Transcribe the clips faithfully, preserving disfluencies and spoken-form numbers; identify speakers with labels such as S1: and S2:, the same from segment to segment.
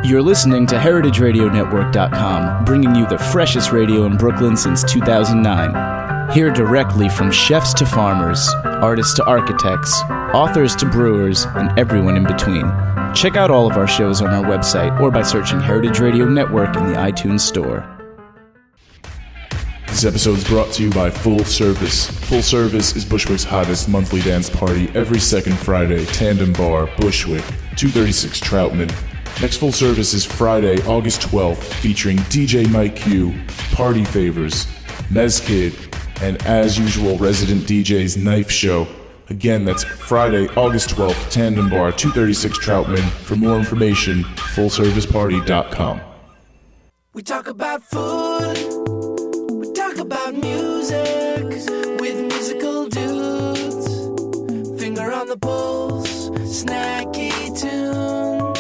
S1: You're listening to Heritage Radio Network dot com, bringing you the freshest radio in Brooklyn since two thousand nine. Hear directly from chefs to farmers, artists to architects, authors to brewers, and everyone in between. Check out all of our shows on our website or by searching Heritage Radio Network in the iTunes Store.
S2: This episode is brought to you by Full Service. Full Service is Bushwick's hottest monthly dance party every second Friday. Tandem Bar, Bushwick, two thirty-six Troutman. Next Full Service is Friday, August twelfth, featuring D J Mike Q, Party Favors, Mezkid, and as usual, resident D J's Knife Show. Again, that's Friday, August twelfth, Tandem Bar, two thirty-six Troutman. For more information, full service party dot com.
S3: We talk about food, we talk about music, with musical dudes. Finger on the pulse, snacky tunes.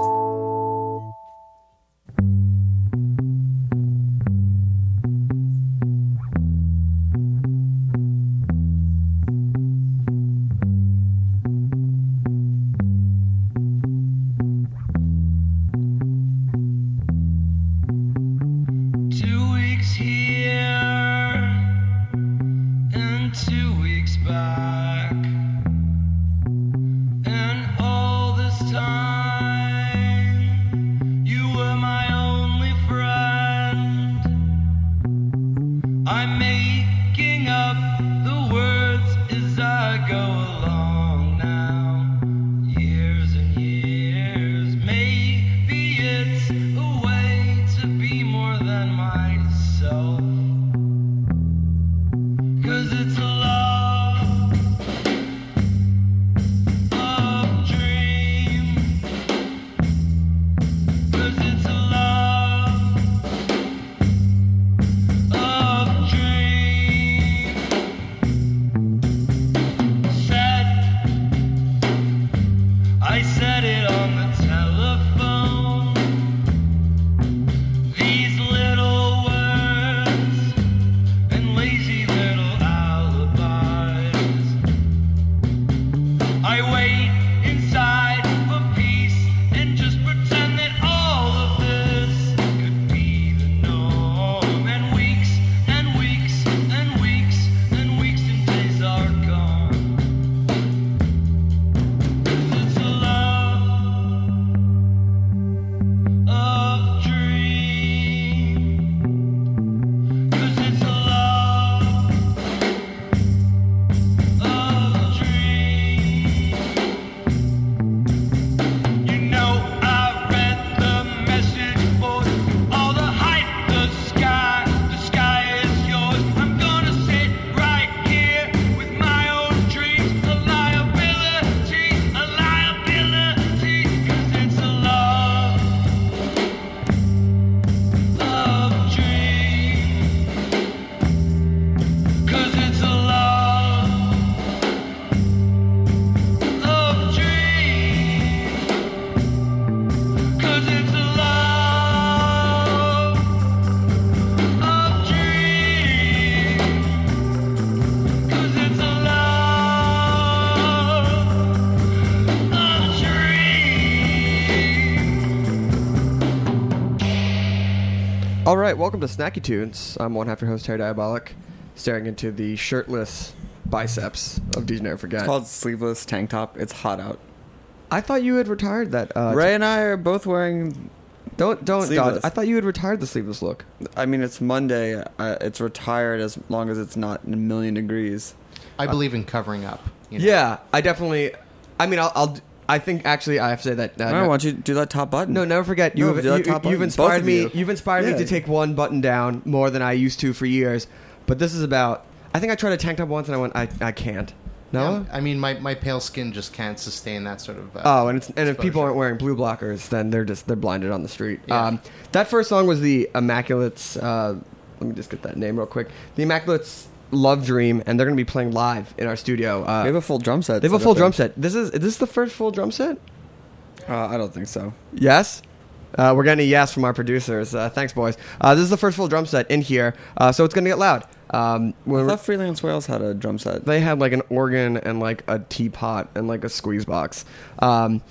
S4: All right, welcome to Snacky Tunes. I'm one half your host, Terry Diabolic, staring into the shirtless biceps of D J Never Forget.
S5: It's called sleeveless tank top. It's hot out.
S4: I thought you had retired that. Uh,
S5: Ray
S4: t-
S5: and I are both wearing.
S4: Don't don't.
S5: Sleeveless.
S4: Dodge. I thought you had retired the sleeveless look.
S5: I mean, it's Monday. Uh, it's retired as long as it's not in a million degrees.
S6: I believe in covering up. You know?
S4: Yeah, I definitely. I mean, I'll. I'll I think actually I have to say that. Uh,
S5: All right, why don't you do that top button?
S4: No, never forget. You
S5: No,
S4: have,
S5: do that
S4: you,
S5: top
S4: you've
S5: button.
S4: inspired
S5: Both of
S4: me.
S5: you.
S4: You've inspired
S5: Yeah.
S4: me to take one button down more than I used to for years. But this is about. I think I tried a tank top once and I went. I I can't. No.
S6: Yeah, I mean, my, my pale skin just can't sustain that sort of. Uh,
S4: Oh, and it's, and if
S6: exposure.
S4: people aren't wearing blue blockers, then they're just they're blinded on the street.
S6: Yeah.
S4: Um, that first song was the Immaculates. Uh, let me just get that name real quick. The Immaculates Love Dream, and they're going to be playing live in our studio. Uh,
S5: We have a full drum set.
S4: they have a
S5: set
S4: full
S5: up
S4: drum
S5: there.
S4: set. This is is this the first full drum set?
S5: Uh, I don't think so.
S4: Yes. Uh, we're getting a yes from our producers. Uh, thanks, boys. Uh, this is the first full drum set in here, uh, so it's going to get loud. Um,
S5: I
S4: when
S5: thought Freelance Whales had a drum set.
S4: they had like an organ and like a teapot and like a squeeze box. Um,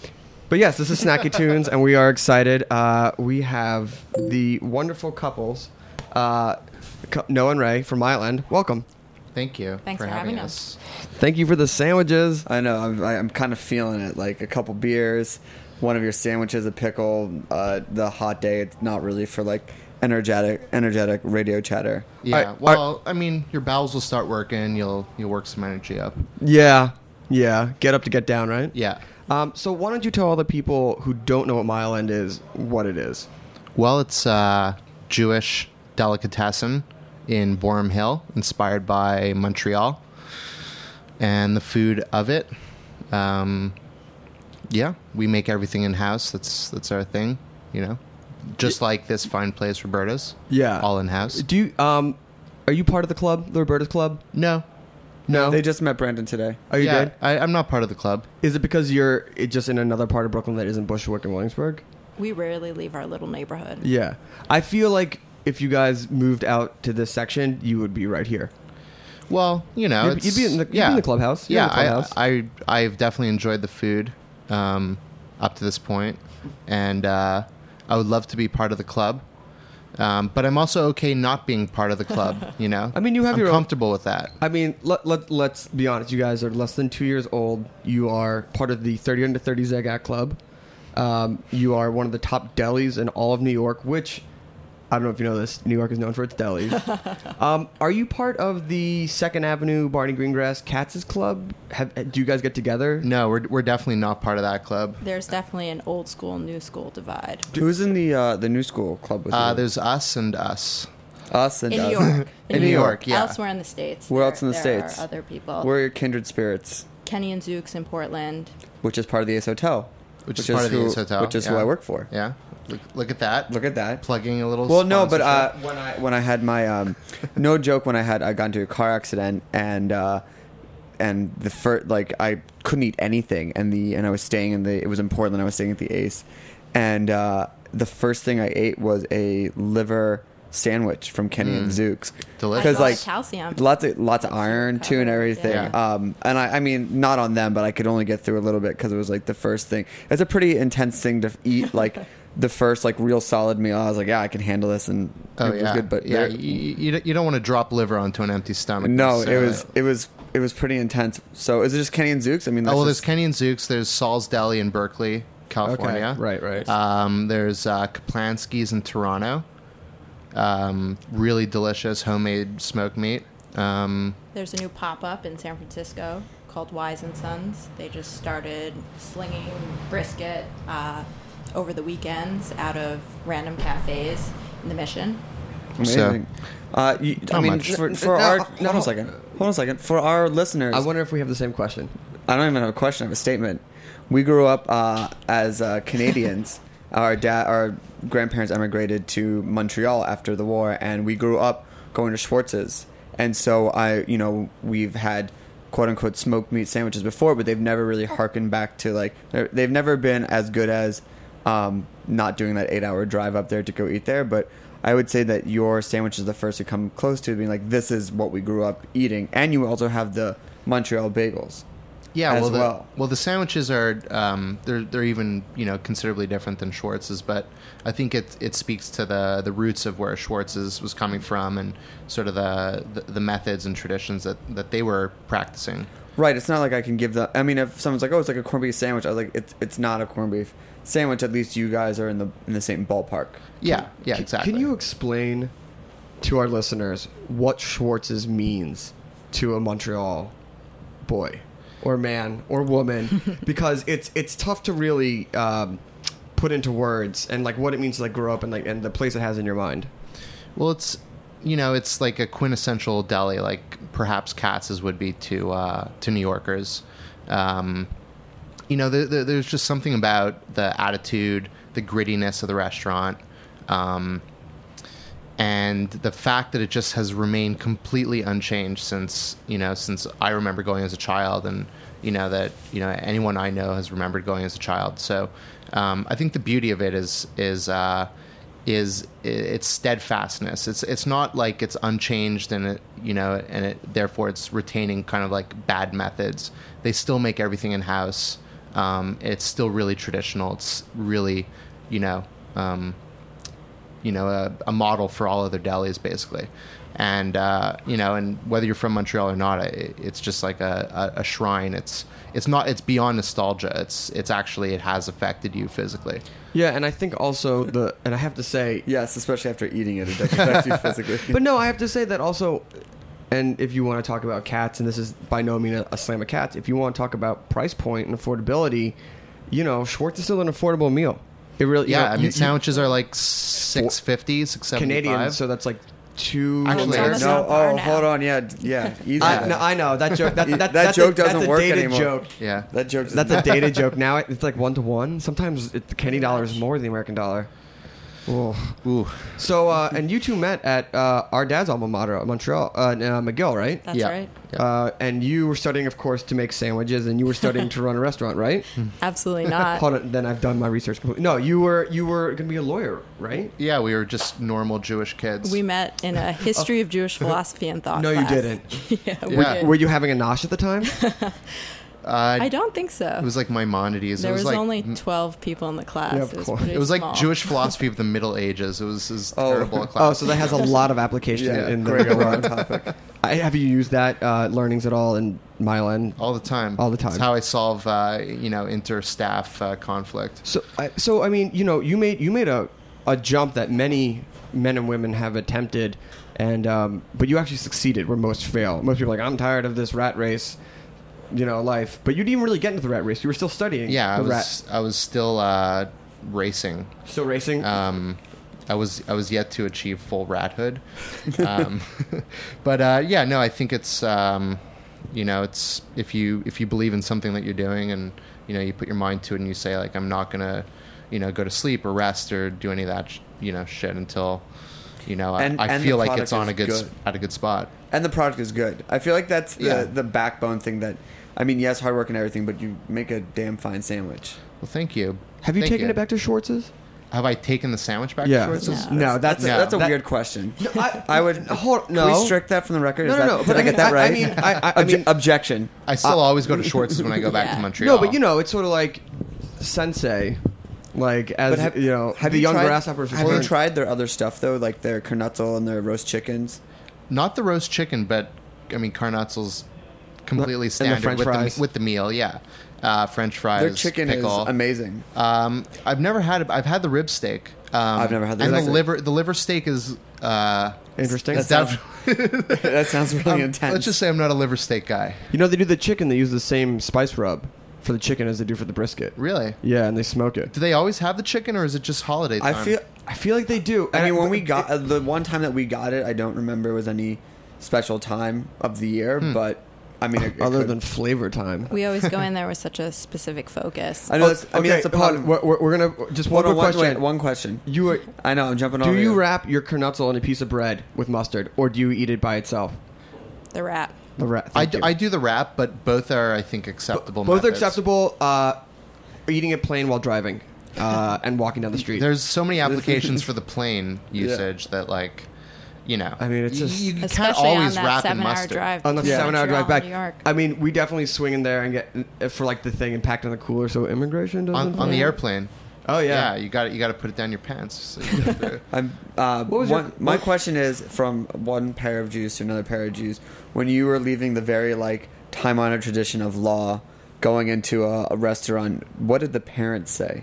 S4: But yes, this is Snacky Tunes, and we are excited. Uh, we have the wonderful couples, uh, Noah and Ray from Mile End. Welcome.
S6: Thank you.
S7: Thanks for having us.
S4: Thank you for the sandwiches.
S5: I know. I'm, I'm kind of feeling it. Like a couple beers, one of your sandwiches, a pickle. Uh, the hot day. It's not really for like energetic, energetic radio chatter.
S6: Yeah.
S4: I-
S6: well, I mean, your bowels will start working. You'll you'll work some energy up.
S4: Yeah, yeah. Get up to get down, right?
S6: Yeah.
S4: Um, so why don't you tell all the people who don't know what Mile End is what it is?
S6: Well, it's a Jewish delicatessen in Borum Hill, inspired by Montreal, and the food of it. Um, yeah, we make everything in house. That's that's our thing, you know. Just like this fine place, Roberta's.
S4: Yeah.
S6: all in house.
S4: Do you um, are you part of the club, the Roberta's Club?
S6: No,
S4: No.
S5: They just met Brandon today.
S4: Are you
S6: yeah,
S4: did?
S6: I, I'm not part of the club.
S4: Is it because you're it just in another part of Brooklyn that isn't Bushwick and Williamsburg?
S7: We rarely leave our little neighborhood.
S4: Yeah. I feel like if you guys moved out to this section, you would be right here.
S6: Well, you know,
S4: You'd-
S6: it's,
S4: you'd be in the- you'd be
S6: yeah.
S4: in the clubhouse. You're
S6: Yeah,
S4: in the clubhouse.
S6: I, I I've definitely enjoyed the food um, up to this point, and uh, I would love to be part of the club. Um, but I'm also okay not being part of the club. You know,
S4: I mean, you have
S6: I'm
S4: your own-
S6: comfortable with that.
S4: I mean, let, let, let's be honest. You guys are less than two years old. You are part of the thirty under thirty Zagat Club. Um, you are one of the top delis in all of New York, which, I don't know if you know this, New York is known for its delis. um, are you part of the second Avenue Barney Greengrass Katz's Club? Have, do you guys get together?
S6: No, we're we're definitely not part of that club.
S7: There's definitely an old school, new school divide.
S5: Who's in the uh, the new school club with
S6: Uh,
S5: you?
S6: there's us and us.
S5: Us and
S7: In
S5: us.
S7: New York.
S6: In New York, yeah.
S7: Elsewhere in the States.
S5: Where
S7: there-
S5: else in the
S7: there
S5: States?
S7: Are other people.
S5: We're your kindred spirits,
S7: Kenny and Zooks in Portland.
S5: which is part of the Ace Hotel.
S6: Which is part of the
S5: who,
S6: Ace Hotel,
S5: Which is who
S6: yeah.
S5: I work for.
S6: Yeah, look, look at that.
S5: Look at that.
S6: Plugging a little.
S5: Well, no, but uh,
S6: sponsorship.
S5: when I when I had my um, no joke, when I had I got into a car accident and uh, and the first like I couldn't eat anything and the and I was staying in the it was in Portland. I was staying at the Ace, and uh, the first thing I ate was a liver sandwich from Kenny and Zooks.
S6: Delicious.
S5: Because
S7: High
S5: like
S7: calcium.
S5: lots of lots of
S7: Lots of
S5: iron too and
S7: covered,
S5: everything.
S6: yeah.
S5: Um, and I, I mean, not on them, but I could only get through a little bit because it was like the first thing. It's a pretty intense thing to eat, like the first like real solid meal. I was like, yeah, I can handle this, and
S6: oh
S5: it was
S6: yeah,
S5: good. But
S6: yeah,
S5: there-
S6: you, you, you don't want to drop liver onto an empty stomach.
S5: no, it
S6: necessarily.
S5: was it was it was pretty intense. So is it just Kenny and Zooks? I mean,
S6: Oh
S5: that's
S6: well, there's
S5: just-
S6: Kenny and Zooks. There's Saul's Deli in Berkeley, California.
S4: Right, right.
S6: Um, there's uh, Kaplansky's in Toronto. Um, really delicious homemade smoked meat. Um,
S7: There's a new pop-up in San Francisco called Wise and Sons. They just started slinging brisket uh, over the weekends out of random cafes in the Mission.
S5: amazing. uh, you, I
S6: How
S5: mean,
S6: much?
S5: for, for
S4: No,
S5: our
S4: no,
S5: hold on a second, hold on a second. For our listeners,
S4: I wonder if we have the same question.
S5: I don't even have a question. I have a statement. We grew up uh, as uh, Canadians. Our dad, our grandparents emigrated to Montreal after the war, and we grew up going to Schwartz's. And so I, you know, we've had quote unquote smoked meat sandwiches before, but they've never really harkened back to like they're- they've never been as good as um, not doing that eight hour drive up there to go eat there. But I would say that your sandwich is the first to come close to being like this is what we grew up eating, and you also have the Montreal bagels.
S6: yeah,
S5: as
S6: well, the,
S5: well.
S6: well, the sandwiches are um, they're they're even you know considerably different than Schwartz's, but I think it it speaks to the the roots of where Schwartz's was coming from and sort of the the, the methods and traditions that, that they were practicing.
S5: Right, it's not like I can give the. I mean, if someone's like, "Oh, it's like a corned beef sandwich," I was like, "It's it's not a corned beef sandwich." At least you guys are in the in the same ballpark.
S6: Yeah, yeah,
S4: Can-
S6: exactly.
S4: Can you explain to our listeners what Schwartz's means to a Montreal boy or man or woman? Because it's it's tough to really um, put into words and like what it means to like grow up and like and the place it has in your mind.
S6: Well, it's you know, it's like a quintessential deli, like perhaps Katz's would be to uh, to New Yorkers. Um, you know, there, there, there's just something about the attitude, the grittiness of the restaurant, um, and the fact that it just has remained completely unchanged since you know since I remember going as a child, and you know that you know anyone I know has remembered going as a child. So um, I think the beauty of it is is. Uh, is its steadfastness. It's it's not like it's unchanged and it you know and it therefore it's retaining kind of like bad methods. They still make everything in house. Um, it's still really traditional. It's really, you know, um, you know, a, a model for all other delis, basically. And uh, you know, and whether you're from Montreal or not, it, it's just like a, a, a shrine. It's it's not. It's beyond nostalgia. It's it's actually it has affected you physically.
S4: Yeah, and I think also the and I have to say,
S5: Yes, especially after eating it, it does affect you physically.
S4: but no, I have to say that also. And if you want to talk about cats, and this is by no means a, a slam of cats, if you want to talk about price point and affordability, you know, Schwartz is still an affordable meal. It really,
S6: Yeah,
S4: you know,
S6: I mean
S4: you-
S6: sandwiches are like six fifty, six seventy five.
S4: Canadian, so that's like two.
S6: Actually,
S7: It's almost
S5: no,
S7: on par
S5: oh,
S7: now.
S5: hold on, yeah, d- yeah, easy.
S4: I, no, I know that joke. That, that,
S5: That
S4: that's
S5: joke
S4: a, that's
S5: doesn't
S4: a
S5: work
S4: dated
S5: anymore.
S4: joke.
S6: Yeah.
S5: that joke.
S4: That's a dated joke. Now it- it's like one to one. Sometimes it, the Canadian dollar is more than the American dollar. Ooh.
S6: Ooh.
S4: So, uh, and you two met at uh, our dad's alma mater, Montreal, uh, uh, McGill, right?
S7: That's
S6: Yeah.
S7: right.
S6: Yeah.
S4: Uh, and you were studying, of course, to make sandwiches, and you were studying to run a restaurant, right?
S7: Absolutely not.
S4: Hold on, then I've done my research completely. No, you were you were going to be a lawyer, right?
S6: Yeah, we were just normal Jewish kids.
S7: We met in a history of Jewish philosophy and thought
S4: No, you
S7: class.
S4: didn't.
S7: yeah, we
S6: Yeah.
S7: did.
S4: Were you having a nosh at the time?
S6: uh,
S7: I don't think so.
S6: it was like Maimonides.
S7: there
S6: it
S7: was,
S6: was, like
S7: only twelve people in the class.
S4: Yeah, of
S7: it was,
S4: course.
S7: pretty
S6: it was like
S7: small.
S6: Jewish philosophy of the Middle Ages. It was, it was
S5: Oh.
S6: terrible a
S4: Oh,
S6: class.
S4: so that has a lot of application
S5: Yeah,
S4: in the
S5: great
S4: real
S5: on
S4: world.
S5: topic.
S4: I, have you used that uh, learnings at all in Milan?
S6: all the time.
S4: All the time.
S6: It's how I solve, uh, you know, inter-staff uh, conflict.
S4: So, I, so I mean, you know, you made you made a, a jump that many men and women have attempted, and um, but you actually succeeded where most fail. Most people are like, I'm tired of this rat race, you know, life. But you didn't really get into the rat race. You were still studying.
S6: Yeah, I
S4: the
S6: was, I was still uh, racing.
S4: rat. Still racing.
S6: Um, I was I was yet to achieve full rathood, um, but uh, yeah, no, I think it's um, you know it's if you if you believe in something that you're doing and you know you put your mind to it and you say like I'm not gonna you know go to sleep or rest or do any of that sh- you know shit until you know I,
S5: And-
S6: I
S5: and
S6: feel
S5: the
S6: like it's
S5: product
S6: on a
S5: is
S6: good, s-
S5: good.
S6: at a good spot.
S5: And the product is good. I feel like that's the
S6: Yeah.
S5: the backbone thing that. I mean, yes, hard work and everything, but you make a damn fine sandwich.
S6: Well, thank you.
S4: have you
S6: Thank
S4: taken it back to Schwartz's?
S6: Have I taken the sandwich back
S4: Yeah.
S6: to Schwartz's?
S7: No.
S4: No, that's
S5: That's, a,
S6: No.
S5: that's a
S4: that-
S5: weird question.
S4: I,
S5: I would
S4: hold
S5: Can
S4: no.
S5: we strike that from the record?
S4: No,
S5: Is
S4: no,
S5: that,
S4: no,
S5: Did
S4: but
S5: I
S4: I
S5: get
S4: mean,
S5: that
S4: I-
S5: right?
S4: I mean, I- I- I
S5: Obje-
S4: mean-
S5: objection.
S6: I still always go to Schwartz's when I go back
S7: Yeah.
S6: to Montreal.
S4: No, but you know, it's sort of like sensei, like as
S5: But have,
S4: you know,
S5: have
S4: the
S5: you
S4: young
S5: tried,
S4: grasshoppers.
S5: Have you
S4: return.
S5: tried their other stuff though, like their Kernutzel and their roast chickens?
S6: Not the roast chicken, but I mean Carnutzel's completely
S4: And the
S6: standard
S4: French
S6: with
S4: fries.
S6: the with the meal. Yeah, uh, French fries.
S5: Their chicken
S6: pickle.
S5: is amazing.
S6: Um, I've never had. it- I've had the rib steak. Um,
S5: I've never had the
S6: and
S5: rib
S6: the
S5: steak.
S6: liver. The liver steak is uh,
S4: Interesting.
S5: That sounds, that sounds really
S6: um,
S5: intense.
S6: let's just say I'm not a liver steak guy.
S4: You know, they do the chicken. They use the same spice rub for the chicken as they do for the brisket.
S6: Really?
S4: Yeah, and they smoke it.
S6: Do they always have the chicken, or is it just holiday
S5: I
S6: time?
S5: feel.
S4: I feel like they do.
S5: I mean, when
S4: but-
S5: we got uh, the one time that we got it, I don't remember was any special time of the year,
S6: Hmm.
S5: but I mean, it, it
S4: other
S5: could-
S4: than flavor time.
S7: We always go in there with such a specific focus.
S5: I know. That's, I mean, that's the
S4: hold on.
S5: problem.
S4: We're, we're, we're gonna just one
S5: Hold
S4: more
S5: on, one,
S4: question.
S5: wait, one question.
S4: You are,
S5: I know. I'm jumping
S4: do
S5: over
S4: you
S5: here.
S4: wrap your Kernutzel in a piece of bread with mustard, or do you eat it by itself?
S7: The rat.
S4: The wrap.
S6: I do, I do the wrap, but both are, I think, acceptable.
S4: Both are
S6: methods.
S4: acceptable. Uh, eating it plain while driving, uh, and walking down the street.
S6: There's so many applications for the plain usage that, like, you know,
S4: I mean, it's
S6: you-
S4: just-
S6: you, can't
S7: Especially
S6: always
S7: on that
S6: wrap in
S7: seven-hour
S6: mustard.
S7: drive.
S4: On the
S7: to
S4: seven-hour
S7: Montreal,
S4: drive back.
S7: New York.
S4: I mean, we definitely swing in there and get uh, for like the thing and packed in the cooler, so immigration doesn't.
S6: on, on the airplane.
S4: Oh
S6: Yeah,
S4: yeah.
S6: you got you got to put it down your pants. So you get through.
S5: I'm, uh,
S4: What was your-
S5: one, my
S4: what-
S5: question is from one pair of Jews to another pair of Jews. When you were leaving the very like time-honored tradition of law, going into a, a restaurant, what did the parents say?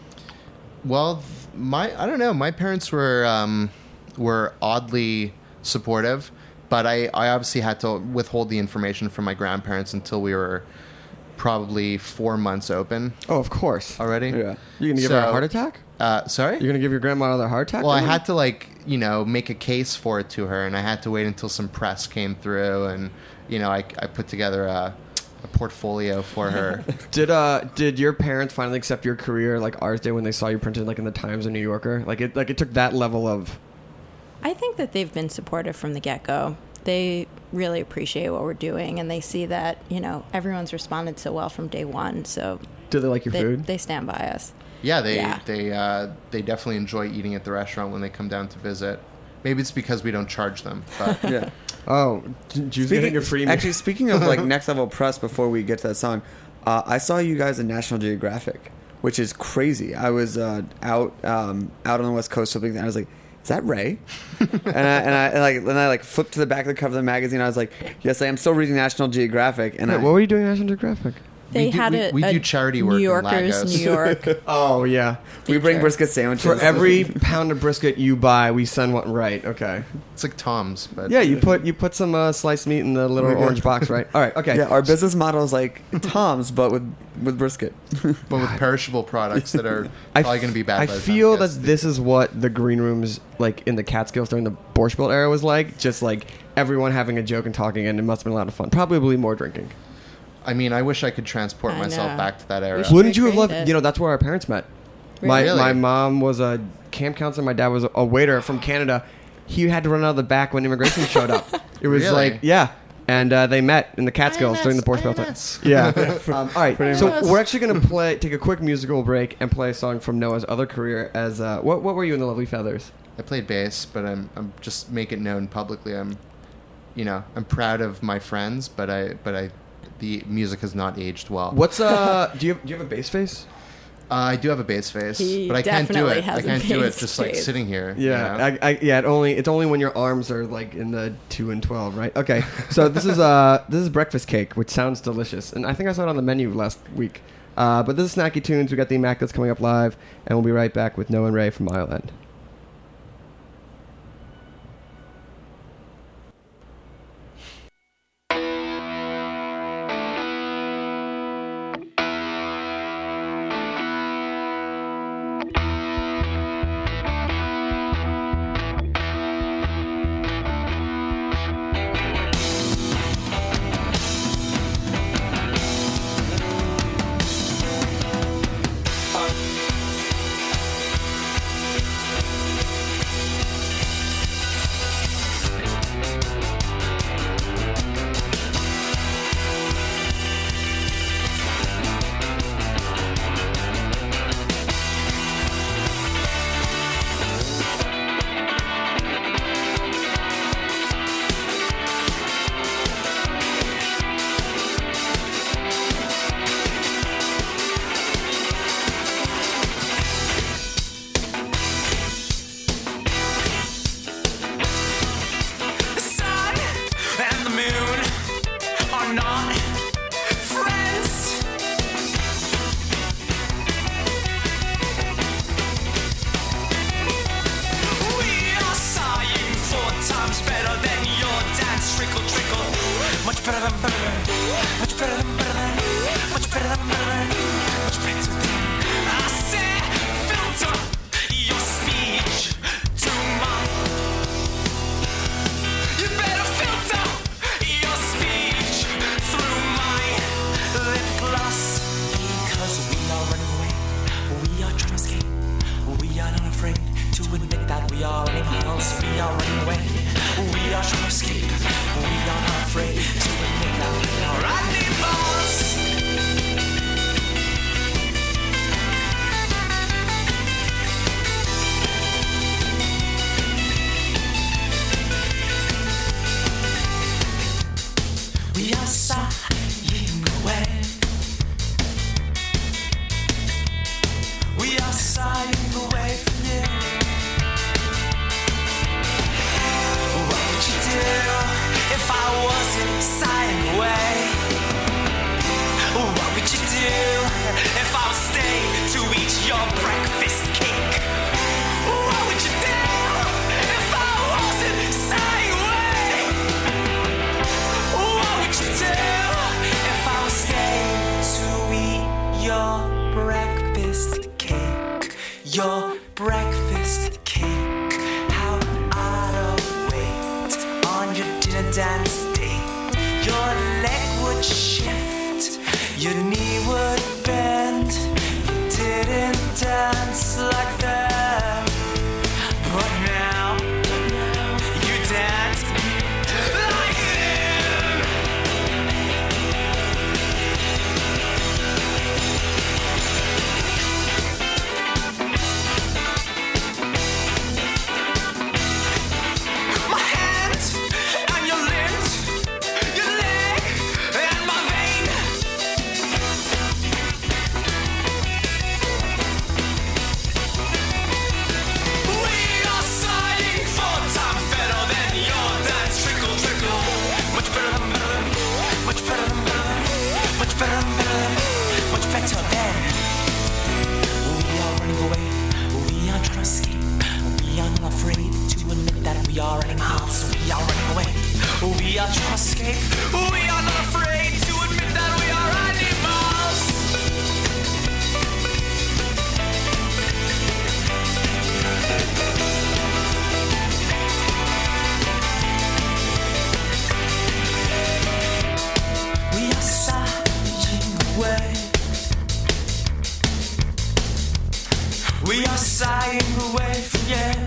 S6: Well, th- my I don't know. My parents were um, were oddly supportive, but I, I obviously had to withhold the information from my grandparents until we were probably four months open
S4: Oh, of course.
S6: already.
S5: Yeah.
S4: You're gonna give her a
S6: So-
S4: heart attack?
S6: Uh, sorry.
S4: You're gonna give your grandma another heart attack?
S6: Well, I
S4: Emily?
S6: had to like you know make a case for it to her, and I had to wait until some press came through, and you know I, I put together a, a portfolio for her.
S4: Did uh did your parents finally accept your career like ours did when they saw you printed like in the Times or New Yorker? Like it like it took that level of.
S7: I think that they've been supportive from the get-go. They really appreciate what we're doing, and they see that, you know, everyone's responded so well from day one, so
S4: Do they like your
S7: they,
S4: food?
S7: they stand by us.
S6: Yeah, they
S7: Yeah.
S6: they uh, they definitely enjoy eating at the restaurant when they come down to visit. Maybe it's because we don't charge them, but
S5: Yeah.
S4: Oh, J- Jews getting your free meal.
S5: actually, speaking of like next level press, before we get to that song, Uh, I saw you guys in National Geographic, which is crazy. I was uh, out um, out on the West Coast something, and I was like, "Is that Ray?" and I and I and like and I like flipped to the back of the cover of the magazine. I was like, "Yes, I am still reading National Geographic." And
S4: Wait,
S5: I,
S4: what were you doing in National Geographic?
S7: They
S6: We do-
S7: had
S6: we-
S7: a,
S6: we
S7: a
S6: do charity work
S7: New
S6: in
S7: Yorkers,
S6: Lagos.
S7: New York.
S4: Oh yeah.
S5: we bring
S7: feature.
S5: brisket sandwiches
S4: For every pound of brisket you buy, we send one. Right. Okay.
S6: It's like Tom's, but
S4: Yeah, you put you put some uh, sliced meat in the little
S5: Okay.
S4: orange box, right? All right. Okay.
S5: Yeah, our business model is like Tom's, but with with brisket.
S6: but with perishable products that are
S4: I
S6: probably going to be bad.
S4: I
S6: by the time
S4: feel
S6: it gets
S4: that
S6: to-
S4: this is what the green rooms like in the Catskills during the Borscht Belt era was like. Just like everyone having a joke and talking, and it must have been a lot of fun. Probably more drinking.
S6: I mean, I wish I could transport
S7: I
S6: myself
S7: know.
S6: back to that era.
S7: We should
S4: Wouldn't you have
S7: recreate
S4: loved?
S7: it.
S4: You know, that's where our parents met. My
S6: Really?
S4: my mom was a camp counselor. My dad was a waiter from Canada. He had to run out of the back when immigration showed up. It was
S6: Really?
S4: like yeah, and uh, they met in the Catskills during the Borscht Belt time. Yeah. um, all right. So
S6: much.
S4: we're actually going to play, take a quick musical break, and play a song from Noah's other career. As uh, what what were you in the Lovely Feathers?
S6: I played bass, but I'm I'm just make it known publicly. I'm, you know, I'm proud of my friends, but I but I, the music has not aged well.
S4: What's uh? do you have, do you have a bass face?
S6: Uh, I do have a bass face,
S7: He
S6: but I can't do
S7: definitely
S6: it.
S7: has
S6: I
S7: a
S6: can't do it
S7: bass
S6: just like
S7: face.
S6: sitting here.
S4: Yeah,
S6: you know?
S4: I, I, yeah. It only it's only when your arms are like in the two and twelve, right? Okay. So this is uh this is breakfast cake, which sounds delicious, and I think I saw it on the menu last week. Uh, but this is Snacky Tunes. We got the Immaculates coming up live, and we'll be right back with Noah and Ray from Mile End.
S3: The sun and the moon are not friends. We are sighing four times better than your dance. Trickle, trickle. Much better than better than. Much better than better than. Much better than better than. Much better than. I said, filter your speech to mine. You better filter your speech through my lip gloss. Because we are running away, we are trying to escape. We are not afraid to admit that we are running miles. We are running away, we are trying to escape. We are not afraid to admit that we are running miles. We are sighing away. We are sighing away from you. What would you do if I wasn't sighing away? What would you do if I was staying to eat your breakfast cake? What would you do if I wasn't sighing away? What would you do if I was staying to eat your breakfast cake? Your breakfast cake. How out of weight on your dinner dance date. Your leg would shift, your knee would bend. You didn't dance like that, but now you dance like this. My hand and your limbs, your leg and my vein. much better, better, much better than. We are running away, we are trying to escape. We are not afraid to admit that we are animals. We are running away, we are trying to escape. We are not afraid to admit that we are animals. We are sighing away. We are sighing away from you.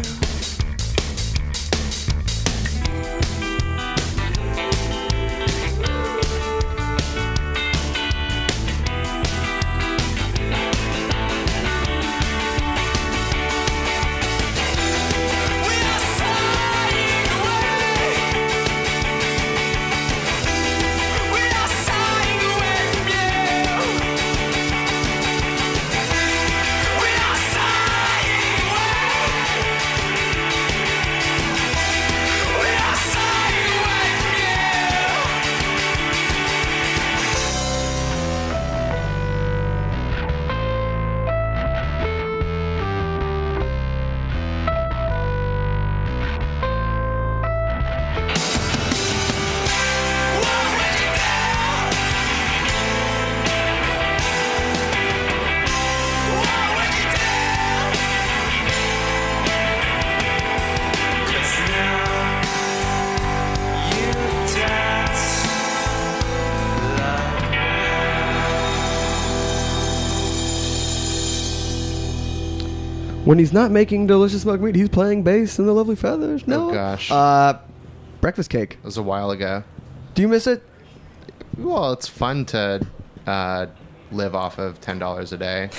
S4: When he's not making delicious smoked meat, he's playing bass in the Lovely Feathers. No,
S6: Oh, gosh.
S4: Uh, breakfast cake.
S6: It was a while ago.
S4: Do you miss it?
S6: Well, it's fun to uh, live off of ten dollars a day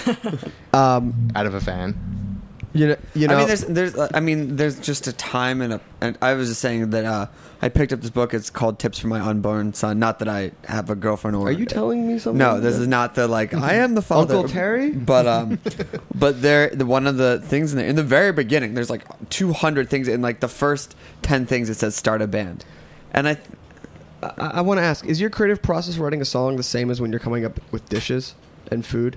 S4: Um,
S6: out of a fan.
S4: you know, you know.
S5: I mean, there's, there's, uh, I mean, there's just a time and a. And I was just saying that uh, I picked up this book. It's called "Tips for My Unborn Son." Not that I have a girlfriend or.
S4: Are you telling me something?
S5: No, this is not the like. I am the father,
S4: Uncle Terry?
S5: But um, but there, the one of the things in the in the very beginning, there's like two hundred things in like the first ten things. It says start a band, and I.
S4: I, I want to ask: is your creative process for writing a song the same as when you're coming up with dishes and food?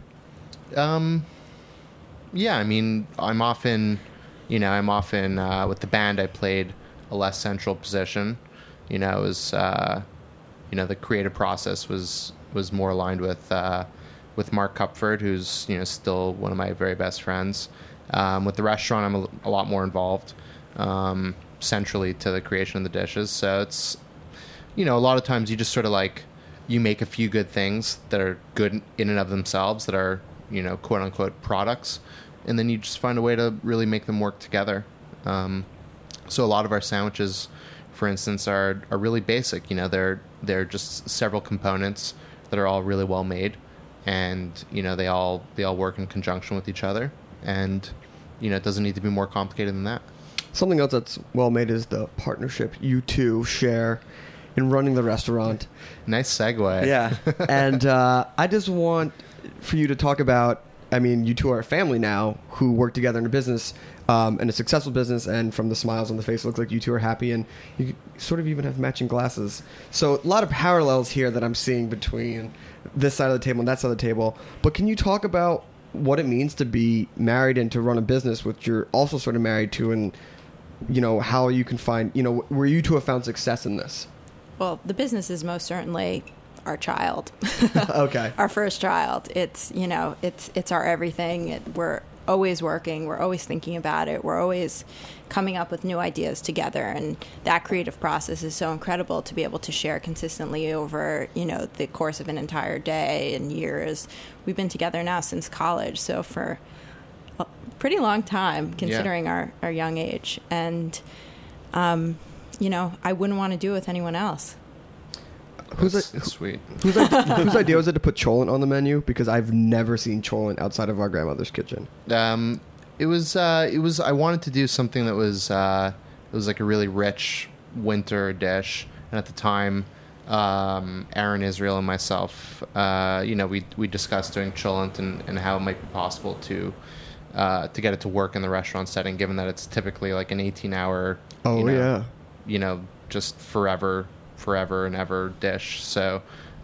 S6: Um, yeah, I mean, I'm often, you know, I'm often uh, with the band. I played a less central position. You know, it was, uh, you know, the creative process was was more aligned with uh, with Mark Cupford, who's you know still one of my very best friends. Um, with the restaurant, I'm a, a lot more involved um, centrally to the creation of the dishes. So it's, you know, a lot of times you just sort of like you make a few good things that are good in and of themselves, that are, you know, quote unquote products, and then you just find a way to really make them work together. Um, so a lot of our sandwiches, for instance, are are really basic. You know, they're they're just several components that are all really well made, and you know they all they all work in conjunction with each other, and you know it doesn't need to be more complicated than that.
S4: Something else that's well made is the partnership you two share in running the restaurant.
S6: Nice segue.
S5: Yeah.
S4: And uh, I just want for you to talk about, I mean, you two are a family now who work together in a business, um, in a successful business, and from the smiles on the face, it looks like you two are happy, and you sort of even have matching glasses. So a lot of parallels here that I'm seeing between this side of the table and that side of the table. But can you talk about what it means to be married and to run a business which you're also sort of married to, and, you know, how you can find, you know, where you two have found success in this?
S7: Well, the business is most certainly our child.
S4: Okay.
S7: Our first child. It's, you know, it's it's our everything. It, we're always working. We're always thinking about it. We're always coming up with new ideas together. And that creative process is so incredible to be able to share consistently over, you know, the course of an entire day and years. We've been together now since college, so for a pretty long time, considering
S6: Yeah.
S7: our, our young age. And, um, you know, I wouldn't want to do it with anyone else.
S4: Who's
S6: That's
S4: it?
S6: sweet.
S4: Whose idea, whose idea was it to put cholent on the menu? Because I've never seen cholent outside of our grandmother's kitchen.
S6: Um, it was uh, it was I wanted to do something that was uh, it was like a really rich winter dish, and at the time, um, Aaron Israel and myself, uh, you know, we we discussed doing cholent and, and how it might be possible to uh, to get it to work in the restaurant setting, given that it's typically like an eighteen hour.
S4: Oh,
S6: you know,
S4: yeah.
S6: You know, just forever, forever and ever dish. So.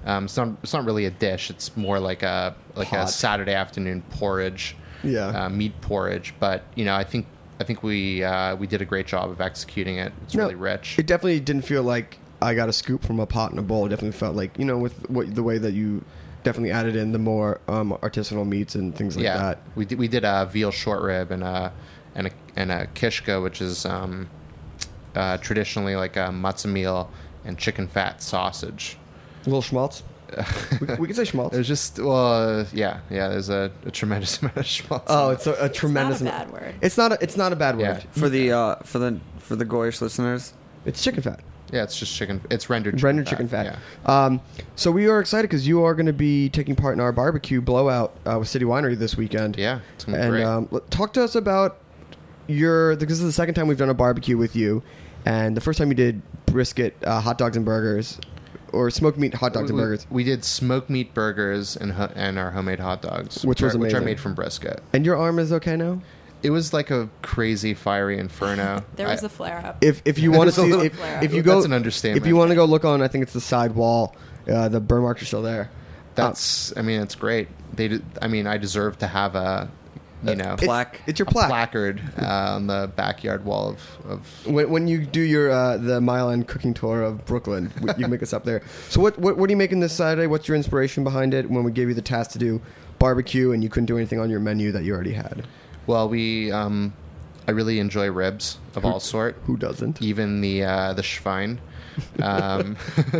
S6: Um, it's not it's not really a dish. It's more like a like a
S4: Pot.
S6: Saturday afternoon porridge,
S4: Yeah.
S6: uh, meat porridge. But you know, I think I think we uh, we did a great job of executing it. It's
S4: No,
S6: really rich.
S4: It definitely didn't feel like I got a scoop from a pot in a bowl. It definitely felt like, you know, with what the way that you definitely added in the more um, artisanal meats and things like
S6: yeah,
S4: that.
S6: we did we did a veal short rib and a and a and a kishka, which is um, uh, traditionally like a matzah meal and chicken fat sausage.
S4: A little schmaltz. we, we can say schmaltz.
S6: There's just well, uh, yeah, yeah. There's a, a tremendous amount of schmaltz.
S4: Oh, it's a, a tremendous.
S7: It's not a
S4: amount-
S7: bad word.
S4: It's not. A, it's not a bad
S6: Yeah.
S4: word.
S5: For the uh, for the for the Goyish listeners,
S4: It's chicken fat.
S6: Yeah, it's just chicken. It's rendered chicken
S4: Rendered
S6: fat.
S4: chicken fat.
S6: Yeah.
S4: Um, so we are excited because you are going to be taking part in our barbecue blowout uh, with City Winery this weekend.
S6: Yeah, it's gonna be
S4: and
S6: great.
S4: um, l- talk to us about your. This is the second time we've done a barbecue with you, and the first time you did brisket, uh, hot dogs and burgers, or smoked meat hot dogs
S6: we,
S4: and burgers.
S6: We did smoked meat burgers and ho- and our homemade hot dogs,
S4: Which was
S6: are, which are
S4: amazing.
S6: made from brisket.
S4: And your arm is okay now.
S6: It was like a crazy fiery inferno.
S7: There was
S6: I-
S7: a flare up.
S4: If if you want to
S6: There's a
S4: see
S6: little-
S4: if,
S7: flare-up.
S4: if you go
S6: That's an understatement.
S4: If you want to go look on, I think it's the side wall. Uh, the burn marks are still there.
S6: That's. I mean, it's great. They. Did, I mean, I deserve to have a, you know,
S4: It's-
S5: plaque.
S4: It's, your
S6: a
S4: plaque.
S6: placard uh, on the backyard wall of. of
S4: When, when you do your uh, the Mile End cooking tour of Brooklyn, w- you can make us up there. So what, what what are you making this Saturday? What's your inspiration behind it? When we gave you the task to do barbecue and you couldn't do anything on your menu that you already had,
S6: well, we. Um, I really enjoy ribs of all sort.
S4: who doesn't?
S6: Even the uh, the Schwein. Um,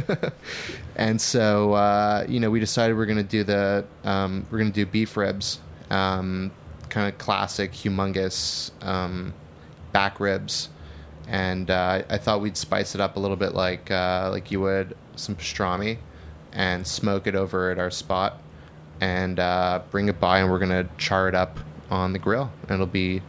S6: and so uh, you know, we decided we're going to do the um, we're going to do beef ribs, um, kind of classic, humongous um, back ribs, and uh, I thought we'd spice it up a little bit like uh, like you would some pastrami, and smoke it over at our spot, and uh, bring it by, and we're going to char it up on the grill, and it'll be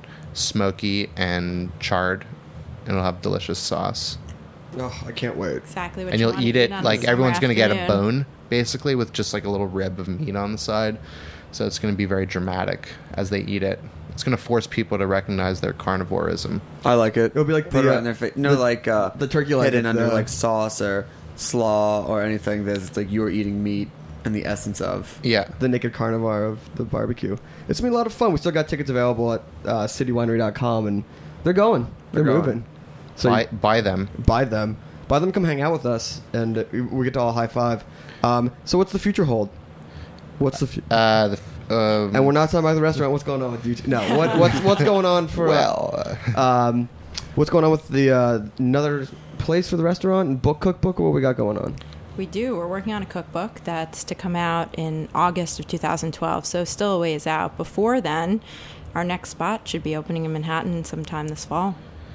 S6: smoky and charred, and it'll have delicious sauce.
S4: Oh, I can't wait.
S7: Exactly what
S6: And
S7: you
S6: you'll
S7: wanna
S6: eat it
S7: on a
S6: like
S7: summer
S6: everyone's going to get a
S7: afternoon.
S6: bone, basically, with just like a little rib of meat on the side. So it's going to be very dramatic as they eat it. It's going to force people to recognize their carnivorism.
S5: I like it.
S4: It'll be like
S5: Put
S4: the,
S5: it right
S4: uh,
S5: in their face. No,
S4: the-
S5: like uh,
S4: the turkey leg
S5: hidden
S4: with
S5: under
S4: the-
S5: like sauce or slaw or anything. That's like you're eating meat and the essence of.
S6: Yeah.
S4: The naked carnivore of the barbecue. It's gonna be a lot of fun. We still got tickets available at uh, city winery dot com, and they're going. They're,
S5: They're going.
S4: moving. So
S6: buy,
S4: you-
S6: buy them.
S4: buy them. Buy them. Come hang out with us, and uh, we- we get to all high five. Um, so what's the future hold? What's the fu-
S6: Uh, the, um,
S4: and we're not talking about the restaurant. What's going on with you? Two? No. What, what's what's going on for?
S6: well, uh,
S4: um, what's going on with the uh, another place for the restaurant and book cookbook? Or what we got going on?
S7: We do. We're working on a cookbook that's to come out in August of two thousand twelve, so still a ways out. Before then, our next spot should be opening in Manhattan sometime this fall.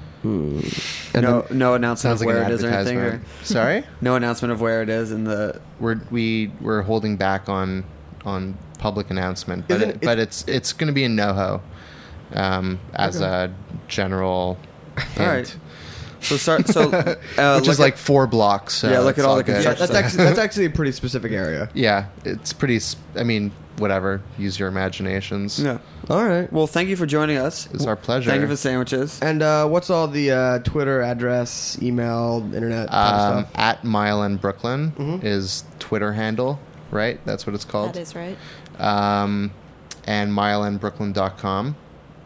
S4: And
S5: no,
S4: then-
S5: no announcement
S6: sounds
S5: of
S6: like
S5: where
S6: an
S5: it is or anything. Or,
S6: advertisement. Sorry,
S5: no announcement of where it is in the.
S6: we're we we're holding back on on public announcement, but
S4: Isn't
S6: it,
S4: it-
S6: but it's it's going to be in NoHo, um, as
S4: Okay.
S6: a general.
S5: All
S6: hint.
S5: right. So start. So uh,
S6: Which
S5: look
S6: is like four blocks. So
S5: Yeah, look
S6: it's
S5: at all the
S6: good.
S4: yeah,
S5: construction
S4: that's actually that's actually a pretty specific area.
S6: Yeah, it's pretty. s- I mean, whatever. Use your imaginations.
S5: Yeah.
S4: All right.
S5: Well, thank you for joining us.
S6: It's our pleasure.
S5: Thank you for the sandwiches.
S4: And uh, what's all the uh, Twitter address, email, internet type
S6: Um,
S4: of stuff?
S6: at Mile End Brooklyn
S4: Mhm.
S6: is Twitter handle, right? That's what it's called.
S7: That is right.
S6: Um, and mile end brooklyn dot com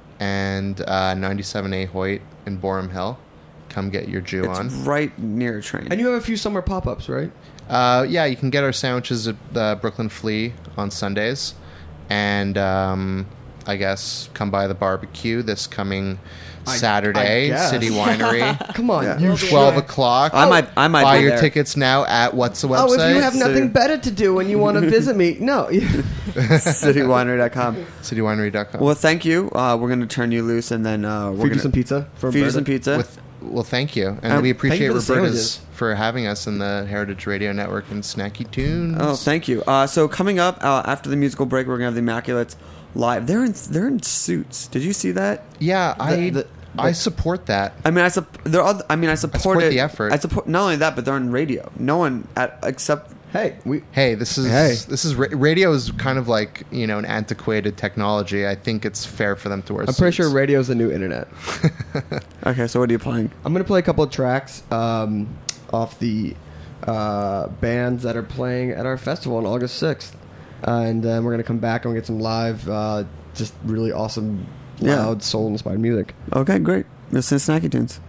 S6: and uh, ninety-seven A Hoyt in Borum Hill. Come get your Jew
S5: It's
S6: on.
S5: right near a train.
S4: And you have a few summer pop-ups, right?
S6: Uh, yeah, you can get our sandwiches at the Brooklyn Flea on Sundays. And um, I guess come by the barbecue this coming
S4: I-
S6: Saturday,
S4: I guess.
S6: City Winery.
S4: Come on,
S5: Yeah.
S4: you
S6: twelve
S4: should.
S6: o'clock.
S5: I might. I might
S6: Buy
S5: be
S6: your
S5: there.
S6: tickets now at what's the website?
S4: Oh, if you have
S5: So-
S4: nothing better to do and you want to visit me, no.
S5: city winery dot com.
S6: city winery dot com.
S5: Well, thank you. Uh, we're going to turn you loose, and then uh, we're
S4: Feed
S5: going
S4: you
S5: to
S4: some pizza. For
S5: feed you
S4: Roberta.
S5: some pizza.
S6: With, well, thank you, and
S5: Um,
S6: we
S4: thank you
S6: appreciate
S4: for the
S6: Roberta's
S4: sandwiches.
S6: for having us in the Heritage Radio Network and Snacky Tunes.
S5: Oh, thank you. Uh, so coming up uh, after the musical break, we're going to have the Immaculates live. They're in they're in suits. Did you see that?
S6: yeah, I
S4: the-
S6: I support that.
S5: I mean, I sup- they're. All, I mean, I support,
S6: support
S5: it.
S6: the effort.
S5: I support not only that, but they're on radio. No one at except
S4: Hey, we.
S6: Hey, this is
S4: Hey.
S6: this is ra- radio is kind of like, you know, an antiquated technology. I think it's fair for them to wear.
S4: I'm pretty sure
S6: suits.
S4: radio's the new internet.
S5: okay. So what are you playing?
S4: I'm gonna play a couple of tracks um, off the uh, bands that are playing at our festival on August sixth. Uh, and then we're going to come back and we get some live, uh, just really awesome,
S5: Yeah.
S4: loud, soul-inspired music.
S5: Okay, great. Listen to Snacky Tunes.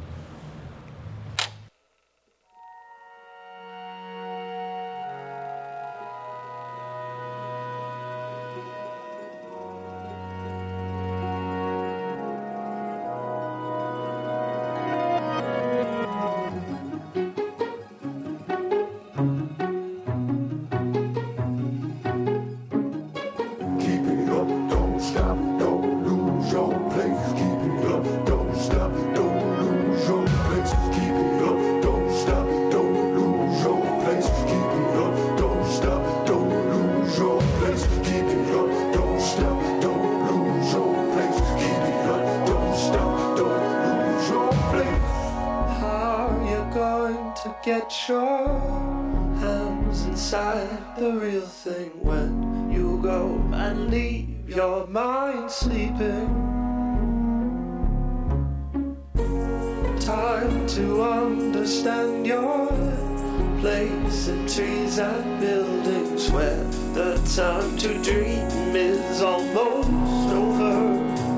S8: Keep it up, don't stop, don't lose your place. Keep it up, don't stop, don't lose your place. Keep it up, don't stop, don't lose your place. Keep it up, don't stop, don't lose your place. Keep it up, don't stop, don't lose your place. Keep it up, don't stop, don't lose your place.
S3: How you going to get your hands inside the real thing when you go and leave your mind sleeping? Time to understand your place in trees and buildings where the time to dream is almost over.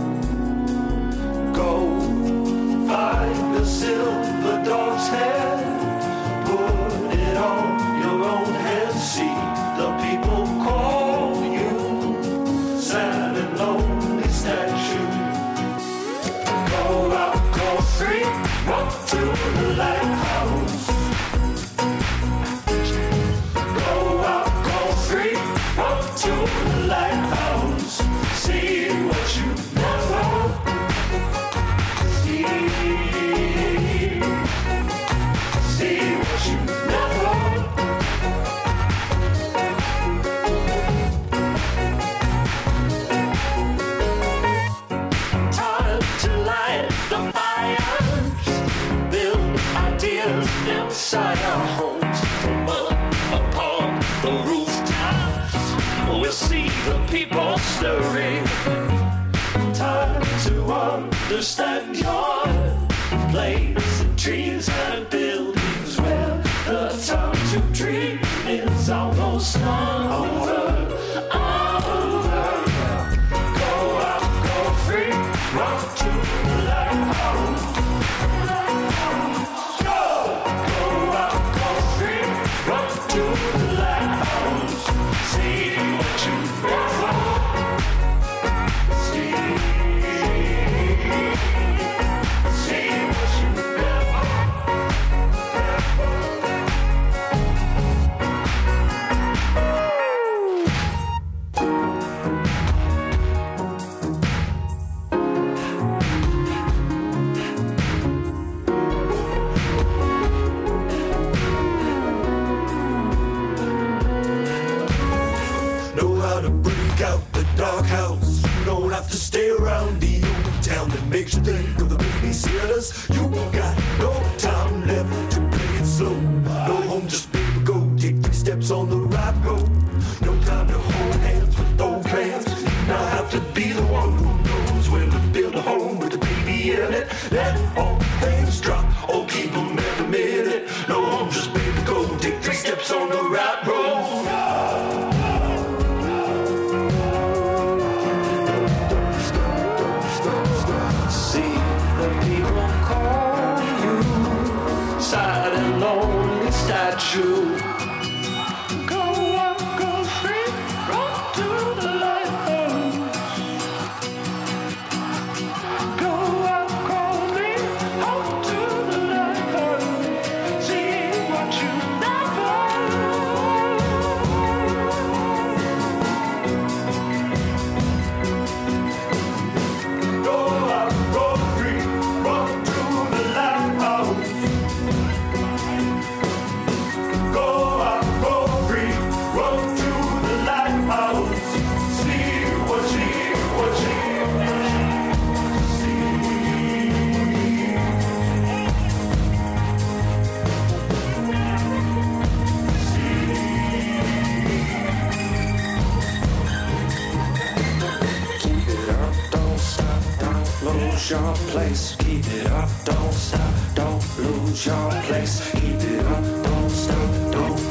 S3: Go find the silver dog's head, put it on your own head, see the people call you sad and lonely statue. Go out, go free, walk to the lighthouse. Go out, go free, walk to the lighthouse. See what you never see. See what you never. Time to light the fires, build ideas inside our homes, up upon the rooftops. We'll see the people stirring. Time to understand your place in trees and buildings where the time to dream is almost over. Over. Go out, go free, run to the lighthouse. Go, go out, go free, run to the lighthouse. See what you never see. See what you never. Know how to break out the dark house. You don't have to stay around the old town that makes you think of the babysitters. You got no time left to play it slow. No home, just baby, go take three steps on the right road. No time to hold hands with old plans. You now have to be the one who knows where to build a home with a baby in it. Let all things drop, or keep them every minute. No home, just baby, go take three steps on the right road. See the people call you sad and lonely statue. Go up, go free, run to the lighthouse. Go up, go me, up to the lighthouse. See what you never. Go out, go free, run to the lighthouse. Go out, go free, run to the lighthouse. See what she, what she, see. Keep it up, don't stop, don't lose your place. Keep it up, don't stop, don't lose your place. Keep it up, don't stop,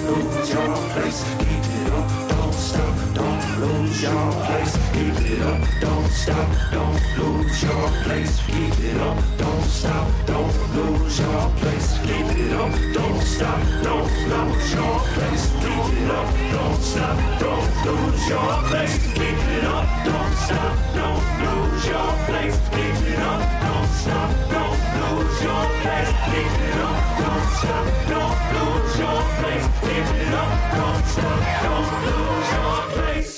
S8: lose your place. Keep it up, don't stop, don't lose your place. Keep it up, don't stop, don't lose your place. Keep it up, don't stop, don't lose your place. Keep it up, don't stop, don't lose your place. Keep it up, don't stop, don't lose your place. Keep it up, don't stop, don't lose your place. Keep it up, don't stop, don't lose your place. Keep it up, don't stop, don't lose your place. Keep it up, don't stop, don't lose your place.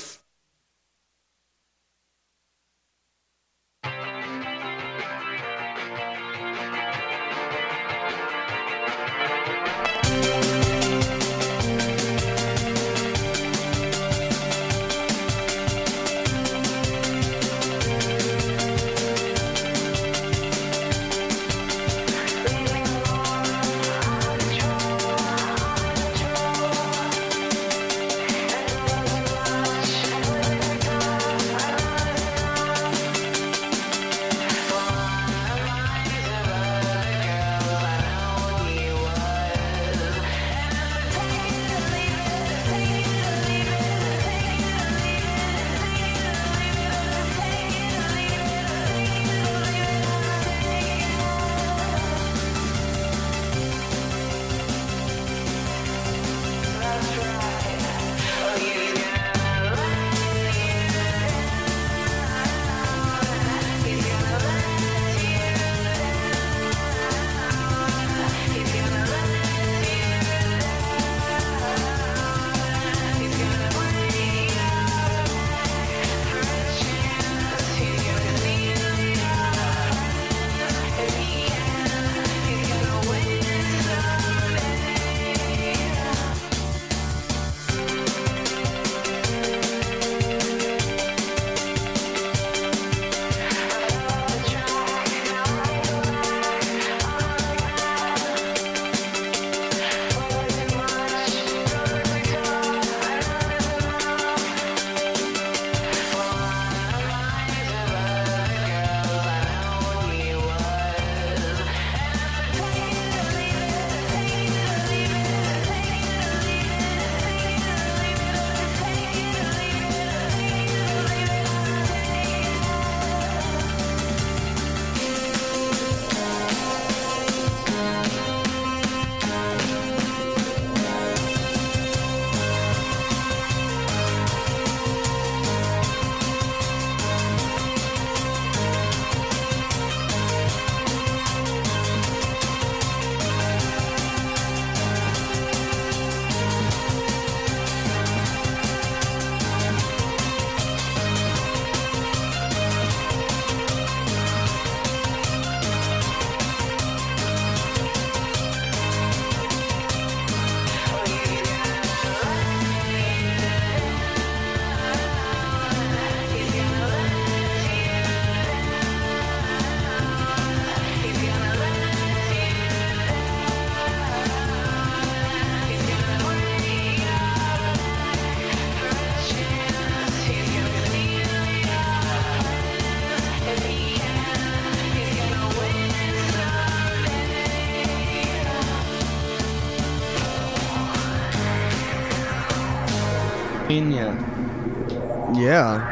S4: Yeah.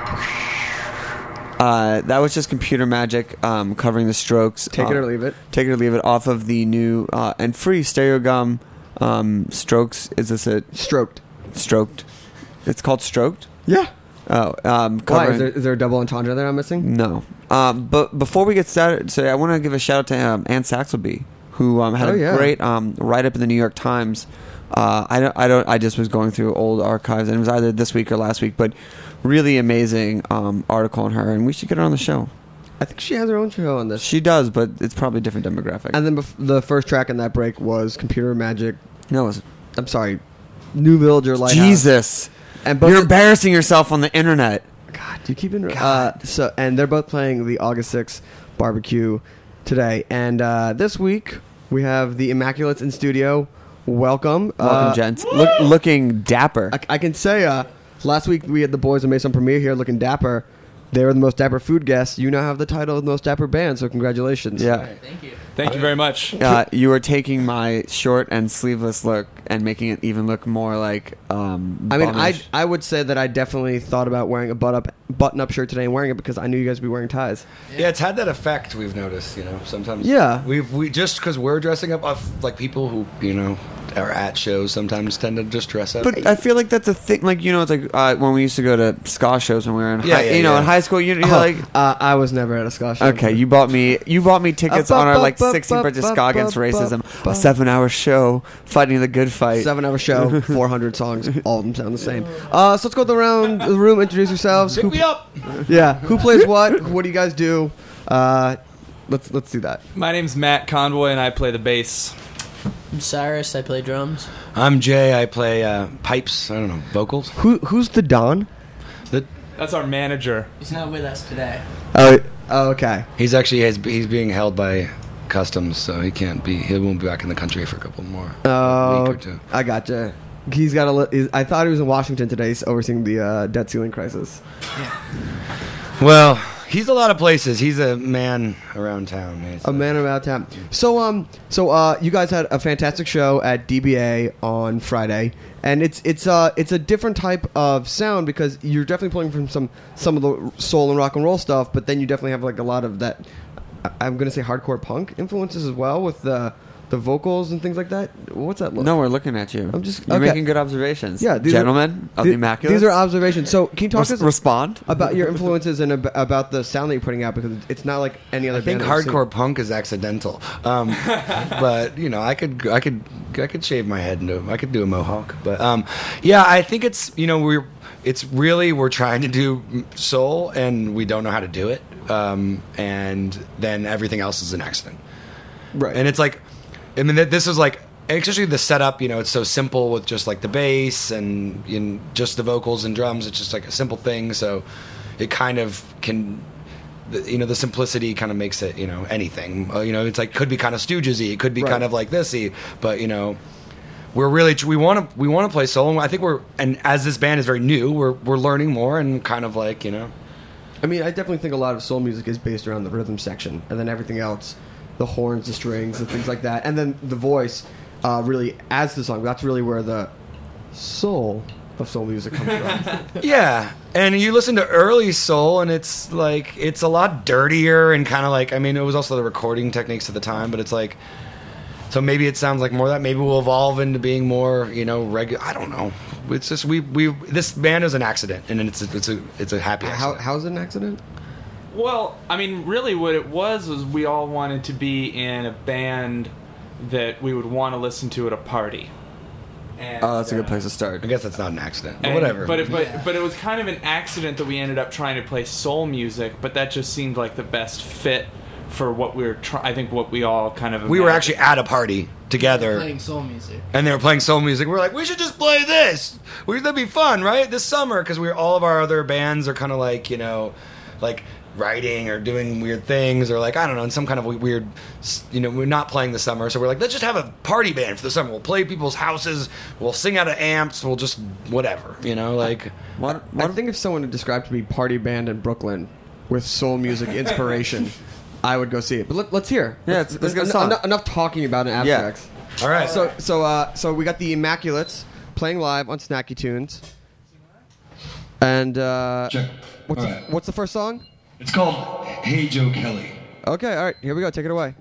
S5: Uh, that was just Computer Magic um, covering the Strokes.
S4: Take it
S5: uh,
S4: or leave it.
S5: Take it or leave it off of the new uh, and free Stereo Gum um, Strokes. Is this a
S4: Stroked?
S5: Stroked. It's called Stroked.
S4: Yeah.
S5: Oh, um,
S4: Why?
S5: covering,
S4: Is there, is there a double entendre there I'm missing?
S5: No. Um, but before we get started, today, I want to give a shout out to um, Anne Saxelby, who um, had
S4: Oh,
S5: a
S4: yeah.
S5: great um, write up in the New York Times. Uh, I don't. I don't. I just was going through old archives, and it was either this week or last week. But really amazing um, article on her, and we should get her on the show.
S4: I think she has her own show on this.
S5: She does, but it's probably a different demographic.
S4: And then bef- the first track in that break was Computer Magic.
S5: no, it's,
S4: I'm sorry, New Villager Lighthouse.
S5: Jesus,
S4: And both
S5: you're
S4: of-
S5: embarrassing yourself on the internet.
S4: God, do you keep in? Uh, so, and they're both playing the August sixth barbecue today. And uh, this week we have the Immaculates in studio. Welcome,
S5: Welcome,
S4: uh,
S5: gents. Look, looking dapper.
S4: I, I can say, uh, last week we had the Boys of Mason premiere here, looking dapper. they were the most dapper food guests. You now have the title of the most dapper band, so congratulations.
S5: Yeah.
S9: Thank you. Thank you very much.
S5: Uh, you were taking my short and sleeveless look and making it even look more like. Um,
S4: I mean, I
S5: bummish.
S4: I would say that I definitely thought about wearing a button up button up shirt today and wearing it because I knew you guys would be wearing ties.
S10: Yeah, it's had that effect. We've noticed, you know, sometimes.
S4: Yeah.
S10: we've we just because we're dressing up of, like people who you know are at shows sometimes tend to just dress up.
S5: But I feel like that's a thing. Like you know, it's like uh, when we used to go to ska shows when we were in
S10: Yeah,
S5: high,
S10: yeah,
S5: you know
S10: yeah.
S5: in high school. You, you're
S4: Oh,
S5: like,
S4: uh, I was never at a ska show.
S5: okay, you bought me you bought me tickets on our like sixteen birthday ska against racism, a seven hour show fighting the good fight.
S4: Seven hour show, four hundred songs, all of them sound the same. Uh, so let's go around the room, introduce yourselves.
S10: Pick
S4: Who,
S10: me up.
S4: yeah, who plays what? What do you guys do? Uh, let's let's do that.
S9: My name's Matt Convoy, and I play the bass.
S11: I'm Cyrus. I play drums.
S10: I'm Jay. I play uh, pipes. I don't know vocals.
S4: Who who's the Don?
S10: The,
S9: That's our manager.
S11: He's not with us today.
S4: Oh, oh okay.
S10: he's actually he's, he's being held by customs, so he can't be. He won't be back in the country for a couple more
S4: Oh,
S10: week or two.
S4: I gotcha. He's got a. li- he's- I thought he was in Washington today, overseeing the uh, debt ceiling crisis.
S10: Well, he's a lot of places. He's a man around town. Man.
S4: A man about town. So um, so uh, you guys had a fantastic show at D B A on Friday, and it's it's uh it's a different type of sound because you're definitely pulling from some some of the soul and rock and roll stuff, but then you definitely have like a lot of that. I- I'm gonna say hardcore punk influences as well with the the vocals and things like that. What's that look?
S5: No, we're looking at you.
S4: I'm just-
S5: You're
S4: okay.
S5: making good observations.
S4: Yeah, these are-
S5: gentlemen of
S4: Th-
S5: the Immaculate.
S4: These are observations. So can you talk to us
S5: respond
S4: about your influences and ab- about the sound that you're putting out because it's not like any other.
S10: I think
S4: band I've seen.
S10: hardcore punk is accidental, um, but you know, I could, I could, I could shave my head into, I could do a mohawk, but um, yeah, I think it's, you know, we're, it's really we're trying to do soul and we don't know how to do it, um, and then everything else is an accident,
S4: Right.
S10: and it's like, I mean, th- this is like. Especially the setup, you know, it's so simple with just like the bass and, and just the vocals and drums. It's just like a simple thing, so it kind of can. The, you know, the simplicity kind of makes it, you know, anything. Uh, you know, it's like could be kind of Stooges-y, it could be
S4: Right.
S10: kind of like this-y, but you know, we're really we want to we want to play soul. And I think we're and as this band is very new, we're we're learning more and kind of like you know,
S4: I mean, I definitely think a lot of soul music is based around the rhythm section, and then everything else, the horns, the strings, and things like that, and then the voice uh, really adds to the song. That's really where the soul of soul music comes from.
S10: yeah. And you listen to early soul, and it's like it's a lot dirtier and kind of like I mean, it was also the recording techniques at the time, but it's like. So maybe it sounds like more of that. Maybe we'll evolve into being more, you know, regular. I don't know. It's just we we this band is an accident, and it's a, it's a it's a happy
S4: How,
S10: accident.
S4: how's it an accident?
S9: Well, I mean, really what it was was we all wanted to be in a band that we would want to listen to at a party. And,
S5: Oh, that's a good
S9: uh,
S5: place to start.
S10: I guess that's not an accident. But
S9: and-
S10: whatever.
S9: But it, but but it was kind of an accident that we ended up trying to play soul music, but that just seemed like the best fit for what we were trying. I think what we all kind of
S10: we were
S9: imagined.
S10: actually at a party together,
S11: Playing soul music.
S10: and they were playing soul music. We were like, we should just play this. We, that'd be fun, right? This summer, because we were, all of our other bands are kind of like, you know, like writing or doing weird things, or like I don't know, in some kind of weird, you know, we're not playing the summer, so we're like, let's just have a party band for the summer. We'll play people's houses. We'll sing out of amps. We'll just whatever, you know, like.
S5: What,
S4: I
S5: what,
S4: think if someone had described to me party band in Brooklyn with soul music inspiration, I would go see it. But let, let's hear.
S5: Yeah,
S4: Let's-
S5: let's- let's get a
S4: en-
S5: song.
S4: Enough, enough talking about an
S5: Yeah.
S4: abstracts.
S10: All right.
S4: So so uh, so we got the Immaculates playing live on Snacky Tunes. And uh,
S8: Check.
S4: what's
S8: All
S4: the,
S8: right.
S4: what's the first song?
S8: It's called Hey Joe Kelly.
S4: Okay, all right, here we go. Take it away.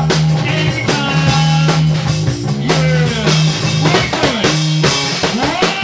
S8: Yeah.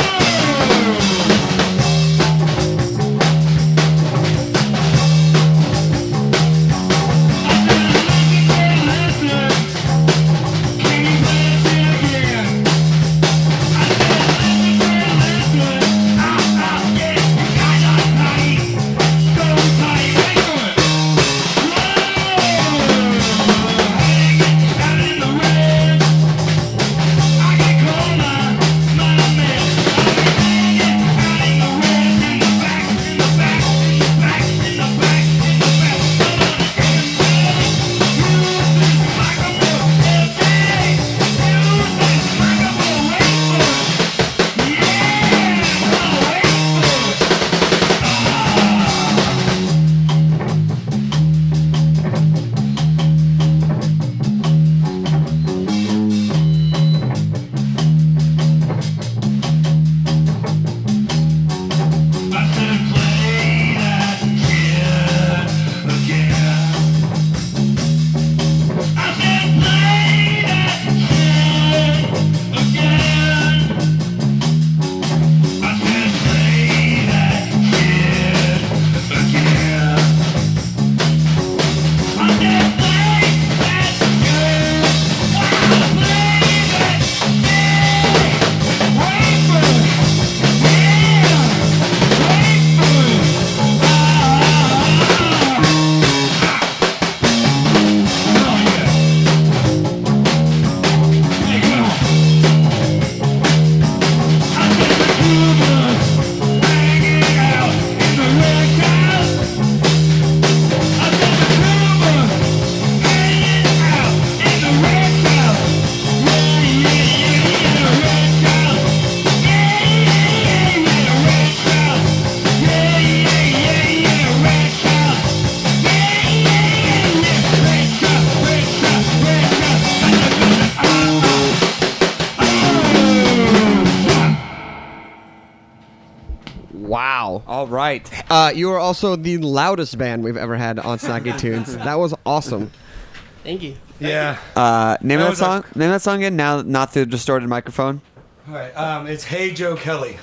S5: All right.
S4: Uh, you are also the loudest band we've ever had on Snacky Tunes. That was awesome.
S11: Thank you.
S10: Yeah.
S5: Uh, name
S10: That
S5: of that
S10: was a-
S5: song. Name that song again. Now, not through the distorted microphone.
S10: All right. Um, it's Hey Joe Kelly.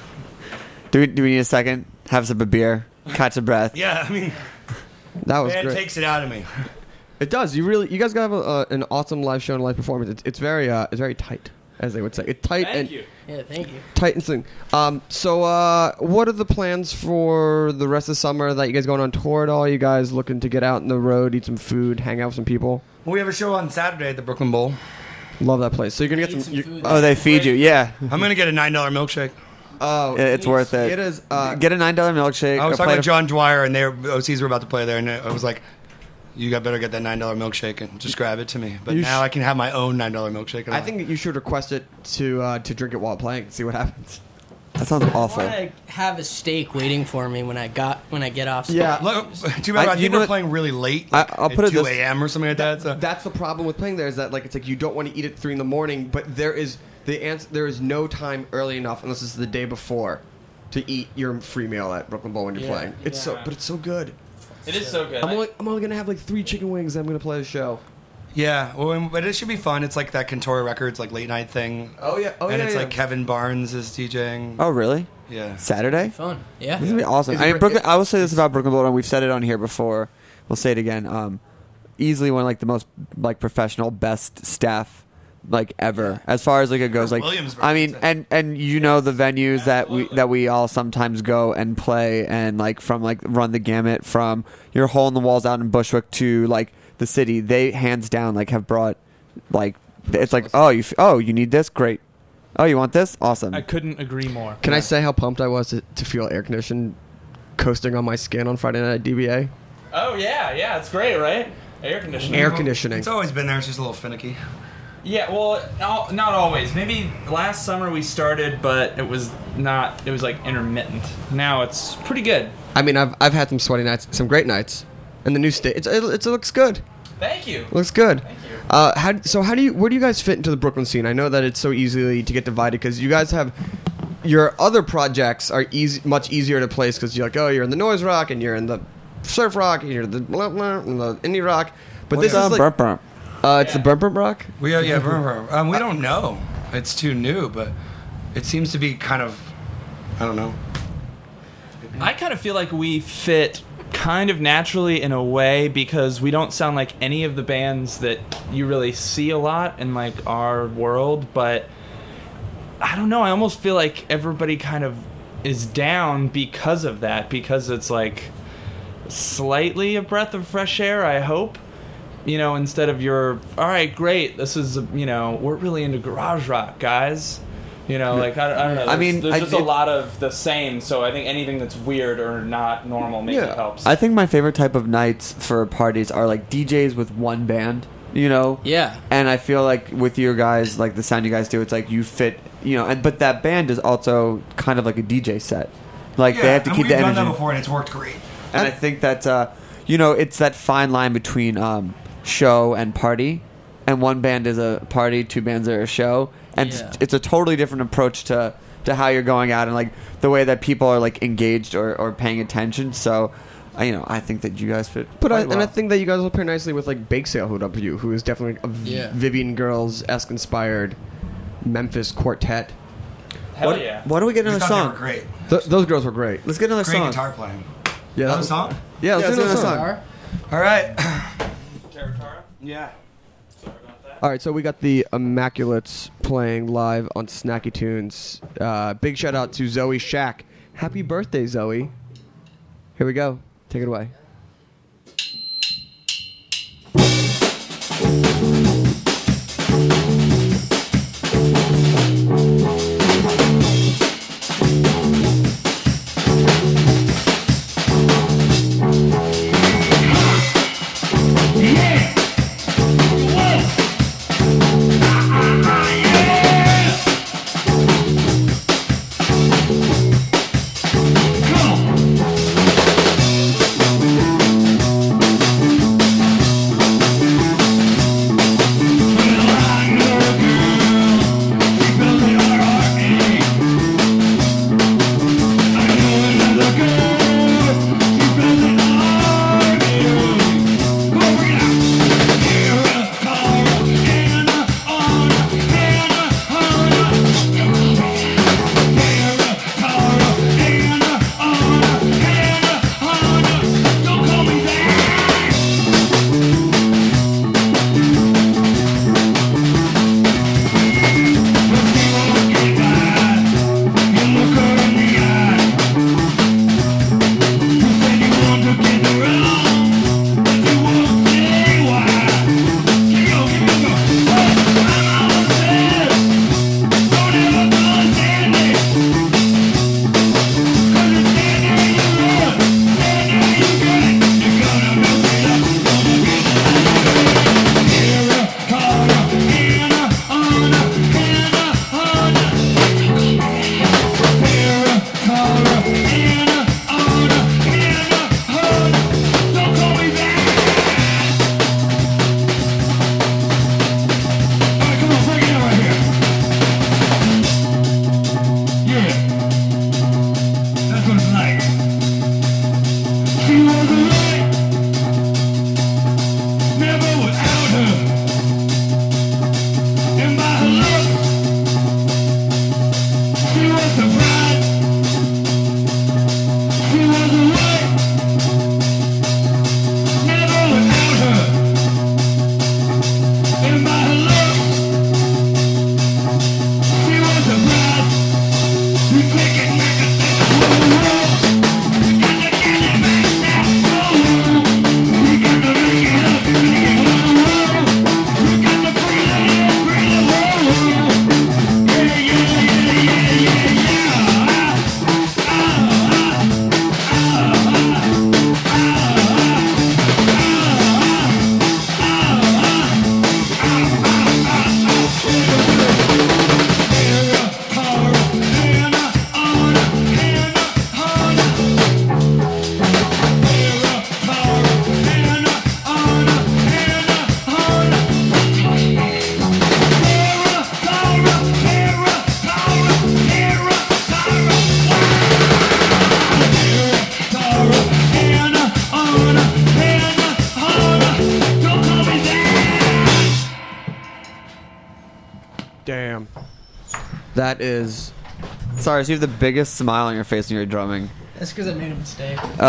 S5: Do we? Do we need a second? Have a sip of beer. Catch a breath.
S10: Yeah, I mean,
S4: That was
S10: man
S4: great.
S10: takes it out of me.
S4: It does. You really, you guys got have a, uh, an awesome live show and live performance. It's, it's very, uh, it's very tight, as they would say. It's tight
S9: Thank
S4: and
S9: you.
S11: Yeah, thank you.
S4: tight and sing. Um, so, uh, what are the plans for the rest of the summer? That you guys going on tour at all? You guys looking to get out on the road, eat some food, hang out with some people?
S10: Well, we have a show on Saturday at the Brooklyn Bowl.
S4: Love that place. So you're gonna
S11: Eat
S4: get
S11: some
S4: some. you-
S11: food.
S5: Oh, they feed you. Yeah,
S10: I'm gonna get a nine dollar milkshake.
S4: Oh,
S5: it's worth it.
S4: It is. Uh,
S5: Get a nine dollar milkshake.
S10: I was
S5: a
S10: talking
S5: plate
S10: with
S5: of-
S10: John Dwyer, and they were, O Cs were about to play there, and I was like, "You got better get that nine dollar milkshake and just grab it to me." But
S4: You
S10: now
S4: sh-
S10: I can have my own nine dollar milkshake.
S4: I think that you should request it to uh, to drink it while playing. See what happens.
S5: That sounds awful.
S11: I want to have a steak waiting for me when I got when I get off stage.
S4: Yeah.
S10: Look, too bad.
S5: I-
S10: I,
S5: you
S10: think
S5: know
S10: we're
S5: what-
S10: playing really late.
S5: I-
S10: Like
S5: I'll put
S10: at
S5: it
S10: two
S5: this-
S10: a.m. or something like that. So.
S4: That's the problem with playing there is that like it's like you don't want to eat at three in the morning, but there is the answer. There is no time early enough unless it's the day before to eat your free meal at Brooklyn Bowl when you're
S11: Yeah,
S4: playing. It's so,
S9: yeah.
S4: but it's so good.
S9: It is so good.
S4: I'm only I'm only gonna have like three chicken wings. And I'm gonna play the show.
S10: Yeah, well, and- but it should be fun. It's like that Contora Records like late night thing.
S4: Oh yeah, oh
S10: and
S4: yeah,
S10: it's
S4: yeah.
S10: like Kevin Barnes is DJing.
S5: Oh, really?
S10: Yeah.
S5: Saturday?
S11: Fun. Yeah.
S5: This is gonna be awesome.
S4: Is it
S5: I mean,
S4: Bro-
S5: Brooklyn. I will say this about Brooklyn Bowl, and we've said it on here before. We'll say it again. Um, easily one of like the most like professional, best staff like ever, as far as like it goes. Like,
S10: Williamsburg,
S5: I mean,
S10: too.
S5: and and you know the venues that we that we all sometimes go and play, and like from like run the gamut from your hole in the walls out in Bushwick to like the city. They hands down like have brought like it's like oh you f- oh you need this great. Oh, you want this? Awesome.
S9: I couldn't agree more.
S4: Can I say how pumped I was to, to feel air conditioned coasting on my skin on Friday night at D B A?
S9: Oh yeah, yeah, it's great, right? Air conditioning.
S4: Air conditioning.
S10: It's always been there. It's just a little finicky.
S9: Yeah, well, no, not always. Maybe last summer we started, but it was not. It was like intermittent. Now it's pretty good.
S4: I mean, I've I've had some sweaty nights, some great nights, and the new state. It's, it, it looks good.
S9: Thank you.
S4: Looks good.
S9: Thank you.
S4: Uh, how, so how do you? Where do you guys fit into the Brooklyn scene? I know that it's so easily to get divided because you guys have your other projects are easy, much easier to place because you're like, oh, you're in the noise rock and you're in the surf rock and you're the blah, blah, and the indie rock. But this
S5: Uh,
S4: is like,
S5: burp, burp.
S4: uh, it's the burp burp rock.
S10: We are, yeah, brr, brr. Um, we don't know. It's too new, but it seems to be kind of, I don't know.
S9: I kind of feel like we fit kind of naturally in a way because we don't sound like any of the bands that you really see a lot in like our world, but I don't know, I almost feel like everybody kind of is down because of that, because it's like slightly a breath of fresh air, I hope. You know, instead of your, all right, great, this is, you know, we're really into garage rock, guys. You know, like, I, I don't know.
S5: I
S9: There's,
S5: mean,
S9: there's
S5: I-
S9: just
S5: it-
S9: a lot of the same, so I think anything that's weird or not normal maybe
S4: Yeah.
S9: helps.
S5: I think my favorite type of nights for parties are like D Js with one band, you know?
S11: Yeah.
S5: And I feel like with your guys, like the sound you guys do, it's like you fit, you know, and but that band is also kind of like a D J set. Like they have to
S10: and
S5: keep
S10: we've
S5: the
S10: done
S5: energy.
S10: that before, and it's worked great.
S5: And I think that, uh, you know, it's that fine line between um, show and party. And one band is a party, two bands are a show. And
S11: Yeah.
S5: it's, it's a totally different approach to, to how you're going out and, like, the way that people are, like, engaged or, or paying attention. So, uh, you know, I think that you guys fit
S4: But I,
S5: quite
S4: and I
S5: well.
S4: think that you guys will pair nicely with like Bake Sale, who'd up for you, who is definitely a v-
S11: Yeah.
S4: Vivian Girls esque inspired Memphis quartet.
S9: Hell
S5: What-
S9: yeah.
S5: Why don't we get
S10: We
S5: another
S10: thought they
S5: song?
S10: were great.
S4: Th- those girls were great.
S5: Let's get another
S10: Great
S5: song.
S10: guitar playing.
S4: Yeah,
S10: Another
S4: that-
S10: song?
S4: Yeah, let's
S5: Yeah,
S4: do another
S5: let's do
S4: song.
S5: another
S10: All right.
S9: Yeah.
S4: All right, so we got the Immaculates playing live on Snacky Tunes. Uh, big shout out to Zoe Shack. Happy birthday, Zoe. Here we go. Take it away.
S8: Come on.
S4: That is.
S5: Sorry, so you have the biggest smile on your face when you're drumming.
S11: That's because I made a mistake.
S5: Oh.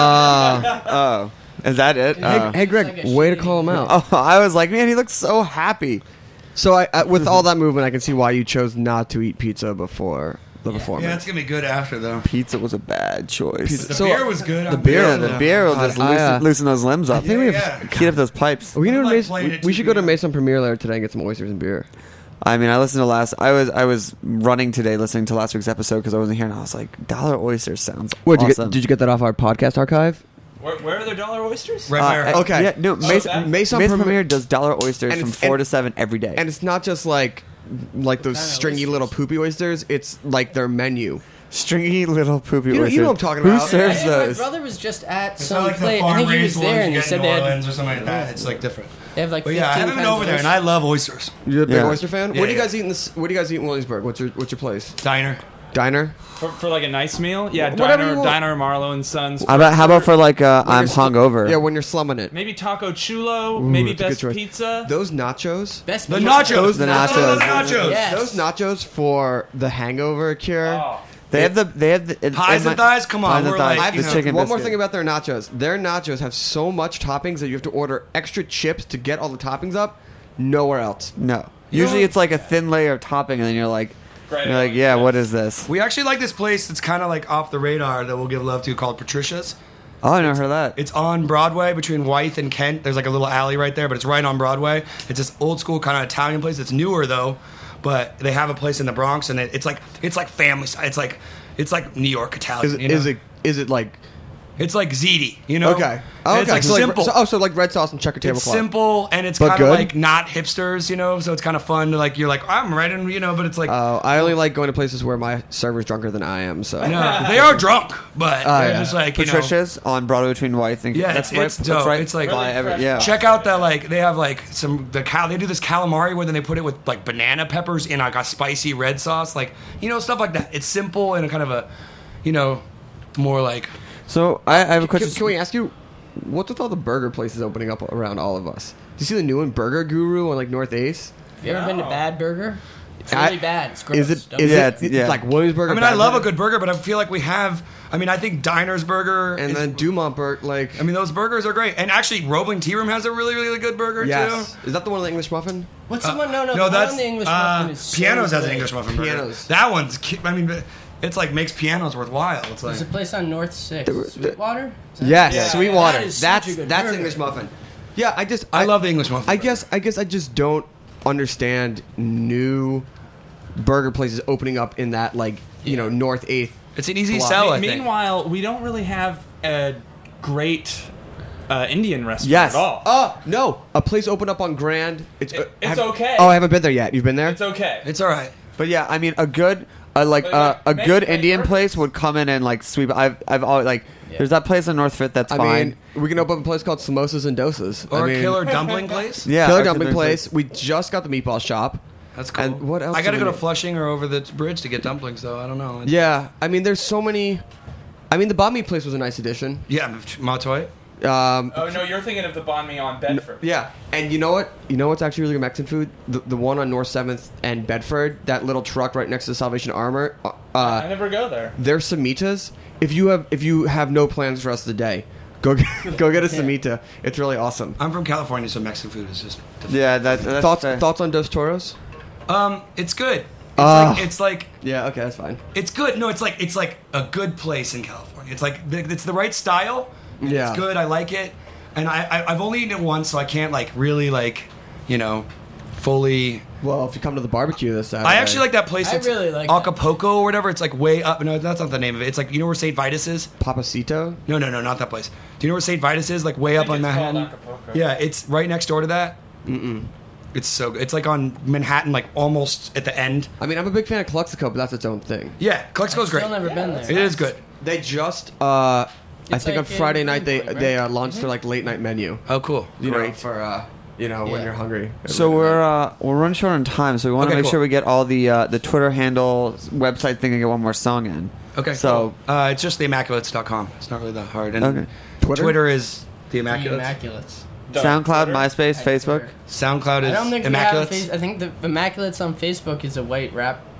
S4: Uh,
S5: Oh. Is that it?
S11: Hey,
S5: Oh.
S4: hey, Greg,
S11: It's like a
S4: way to
S11: shitty-
S4: call him out.
S5: Oh, I was like, man, he looks so happy.
S4: So, I, I, with all that movement, I can see why you chose not to eat pizza before the performance.
S10: Yeah, it's gonna be good after though.
S5: Pizza was a bad choice.
S4: Pizza-
S10: The
S4: So,
S10: beer was good.
S4: the
S10: I'm
S4: beer-
S10: good.
S5: Yeah, the beer will
S4: God,
S5: just
S4: I,
S5: loosen,
S4: uh,
S5: loosen those limbs up.
S4: I think we have.
S10: Yeah.
S5: Heat up those pipes.
S4: Are we, gonna
S10: I
S4: go to
S10: like
S4: Mason,
S10: playing
S4: we,
S10: it
S4: we
S10: too,
S4: should go to
S10: yeah.
S4: Mason Premier later today and get some oysters and beer.
S5: I mean, I listened to last. I was I was running today, listening to last week's episode because I wasn't here, and I was like, dollar oysters sounds
S4: What, did, you
S5: awesome.
S4: get, did you get that off our podcast archive?
S9: Where, where are their dollar oysters?
S10: Right by our
S5: Uh,
S10: house.
S4: Okay.
S5: Yeah, no,
S9: So
S5: Mason,
S9: that-
S5: Mason,
S4: Mason
S5: Premier
S4: Premier-
S5: does dollar oysters
S4: And
S5: from
S4: it's-
S5: four
S4: and-
S5: to seven every day.
S4: And it's not just like like those
S11: Kinda
S4: stringy
S11: oysters.
S4: little poopy oysters. It's like their menu.
S5: Stringy little poopy
S4: You know- you
S5: oysters.
S4: know what I'm talking
S5: Who
S4: about.
S5: serves
S11: Hey,
S5: those?
S11: My brother was just at
S10: It's
S11: some
S10: not like the
S11: place. I
S10: farm
S11: think he
S10: raised
S11: was
S10: ones
S11: there,
S10: you
S11: and he
S10: get
S11: said
S10: in
S11: they
S10: New
S11: had,
S10: Orleans or something like that. It's like different.
S11: they have like
S10: But
S11: fifteen
S10: yeah, I haven't been
S11: kinds
S10: over
S11: of
S10: there, and I
S11: oysters.
S10: love oysters.
S4: You're a big
S5: Yeah.
S4: oyster fan.
S10: Yeah,
S4: what do you
S10: yeah.
S4: guys eat in this? What do you guys eat in Williamsburg? What's your What's your place?
S10: Diner.
S4: Diner.
S9: For, for like a nice meal? Yeah,
S4: Whatever you
S9: Diner,
S4: want.
S9: Diner Marlowe and Sons.
S5: How about how about for like uh,
S4: When
S5: I'm
S4: you're sl-
S5: hungover?
S4: Yeah, when you're slumming it.
S9: Maybe Taco Chulo,
S4: Ooh,
S9: maybe
S4: it's a good
S9: Best
S4: choice.
S9: Pizza.
S4: Those nachos.
S11: Best
S10: The
S11: pizza.
S10: nachos.
S5: The
S10: Those
S5: nachos.
S10: nachos.
S11: Yes.
S4: Those nachos for the hangover cure.
S9: Oh.
S5: They have the they have the it-
S10: Pies
S5: in
S10: and
S5: my-
S10: thighs? Come on,
S5: pies and
S10: we're
S5: thighs,
S10: like,
S5: the
S10: you know,
S5: chicken
S4: One more
S5: biscuit.
S4: thing about their nachos. Their nachos have so much toppings that you have to order extra chips to get all the toppings up. Nowhere else.
S5: No, usually it's like a thin layer of topping, and then you're like,
S9: Right.
S5: you're like, yeah, what is this?
S10: We actually like this place that's kind of like off the radar that we'll give love to called Patricia's.
S5: Oh, I never heard of that.
S10: It's on Broadway between Wythe and Kent. There's like a little alley right there, but it's right on Broadway. It's this old school kind of Italian place. It's newer though, but they have a place in the Bronx, and it, it's like it's like family style. It's like it's like New York Italian.
S4: Is it?
S10: you know?
S4: Is it? Is it like?
S10: It's like ziti, you know?
S4: Okay.
S10: And
S4: Oh,
S10: It's
S4: okay.
S10: like
S4: so
S10: simple.
S4: so, oh, so like red sauce and checker
S10: It's
S4: tablecloth.
S10: simple and it's
S4: But
S10: kind of
S4: good?
S10: like not hipsters, you know. So it's kind of fun to like you're like I'm right in, you know. But it's like
S4: Oh, I only like going to places where my server's drunker than I am. So
S10: no, they are drunk, but
S4: Oh,
S10: they're
S4: yeah.
S10: just like you know.
S5: Patricia's on Broadway between Wythe and
S10: Yeah,
S5: that's
S10: it's-
S5: right.
S10: it's
S5: that's
S10: dope.
S5: right.
S10: It's like-
S5: by
S9: Really
S5: every-
S9: fresh.
S5: yeah.
S10: Check out that like they have like some the cow they do this calamari where then they put it with like banana peppers in like a spicy red sauce, like you know stuff like that. It's simple and kind of a, you know, more like
S5: So I, I have a
S4: can,
S5: question.
S4: can we ask you, what's with all the burger places opening up around all of us? Do you see the new one, Burger Guru on like North Ace?
S11: Have you ever been to
S9: No.
S11: Bad Burger? It's
S4: I-
S11: really bad. It's gross.
S4: Is it?
S11: Don't
S4: Is
S11: do
S5: Yeah,
S4: it?
S5: it's- yeah.
S4: Like Williamsburg.
S10: I mean, I love a good burger, but I feel like we have. I mean, I think Diner's Burger
S4: And
S10: is-
S4: then Dumont Burger, like.
S10: I mean, those burgers are great. And actually, Roebling Tea Room has a really, really good burger
S4: yes.
S10: too.
S4: Is that the one with the English muffin?
S11: What's the one? No, no,
S10: No,
S11: the one
S10: that's
S11: on the English
S10: uh,
S11: muffin is so
S10: Pianos has an
S11: good.
S10: English muffin burger.
S4: Pianos.
S10: That one's. ki- I mean, it's like makes pianos worthwhile. It's like
S11: There's a place on North Sixth. Sweetwater? Is that-
S4: Yes,
S9: Yeah.
S4: Sweetwater.
S11: That is such
S4: that's
S11: a good
S4: that's
S11: burger.
S4: English muffin. Yeah, I just
S10: I love the English muffin.
S4: I
S10: burger.
S4: guess I guess I just don't understand new burger places opening up in that like you know North Eighth.
S10: it's an easy
S4: Block.
S10: sell. I think.
S9: Meanwhile, we don't really have a great uh, Indian restaurant
S4: Yes.
S9: at all.
S4: Oh no, a place opened up on Grand. It's
S9: It-
S4: uh,
S9: it's
S4: have-
S9: okay.
S4: Oh, I haven't been there yet. You've been there?
S9: It's okay.
S10: It's all right.
S5: But yeah, I mean, a good, uh, like
S9: But,
S5: uh, a
S9: like, make-
S5: good
S9: make
S5: Indian
S9: burgers.
S5: place would come in and like sweep. I've, I've always like. There's that place on North Fifth that's
S4: I
S5: fine.
S4: mean, we can open up a place called Samosas and Dosas.
S10: Or
S4: I mean,
S10: a killer dumpling place.
S5: yeah,
S4: Killer
S5: or
S4: dumpling
S5: something
S4: place. We just got the meatball shop.
S10: That's cool.
S4: And what else
S10: I got to
S4: do
S10: go
S4: we
S10: to
S4: need?
S10: Flushing or over the bridge to get dumplings, though. I don't know. It's-
S4: Yeah, I mean, there's so many. I mean, the banh mi place was a nice addition.
S10: Yeah, Matoy.
S4: Um,
S9: Oh no, you're thinking of the banh mi on Bedford.
S4: Yeah, and you know what? You know what's actually really good Mexican food? The, the one on North seventh and Bedford, that little truck right next to the Salvation Armor. Uh,
S9: I never go there.
S4: their samitas. If you have if you have no plans for the rest of the day, go get, go get a samita. It's really awesome.
S10: I'm from California, so Mexican food is just.
S5: yeah, that, that's
S4: Thoughts
S5: fair.
S4: thoughts on Dos Toros?
S10: Um, it's good. It's
S4: Ah.
S10: like it's like
S4: Yeah, okay, that's fine.
S10: it's good. No, it's like it's like a good place in California. It's like the- it's the right style. and
S4: Yeah.
S10: it's good. I like it, and I, I I've only eaten it once, so I can't like really like you know fully.
S4: Well, if you come to the barbecue this Saturday,
S10: I actually like that place.
S11: I
S10: That's
S11: really like
S10: Acapulco or whatever. It's like way up. No, that's not the name of it. It's like you know where Saint Vitus is.
S4: Papacito.
S10: No, no, no, not that place. Do you know where Saint Vitus is? Like way
S9: I
S10: up
S9: think
S10: on
S9: it's called
S10: Manhattan.
S9: Acapulco.
S10: Yeah, it's right next door to that. Mm-mm. It's so good. It's like on Manhattan, like almost at the end.
S4: I mean, I'm a big fan of Calexico, but that's its own thing.
S10: Yeah, Calexico's great.
S11: Still never been there.
S10: It is good.
S4: They just, uh, I
S11: It's
S4: think
S11: like
S4: on Friday
S11: in
S4: night they
S11: Greenpoint,
S4: they
S11: right?
S4: uh, launched their like late night menu.
S10: Oh, cool.
S4: You know,
S10: Great.
S4: for uh, you know when
S11: Yeah.
S4: you're hungry.
S5: So we're uh, we're running short on time, so we want to
S10: Okay,
S5: make
S10: cool.
S5: sure we get all the uh, the Twitter handle, website thing, and get one more song in.
S10: Okay.
S5: So
S10: cool. uh, it's just the immaculates dot com. It's not really that hard. And
S5: Okay.
S4: Twitter?
S10: Twitter is the
S11: The
S10: immaculates.
S11: Immaculates.
S5: SoundCloud,
S9: Twitter?
S5: MySpace,
S11: At
S5: Facebook.
S11: Twitter.
S10: SoundCloud is
S11: I don't think we have a
S10: immaculates.
S11: face. I think the Immaculates on Facebook is a white rap group.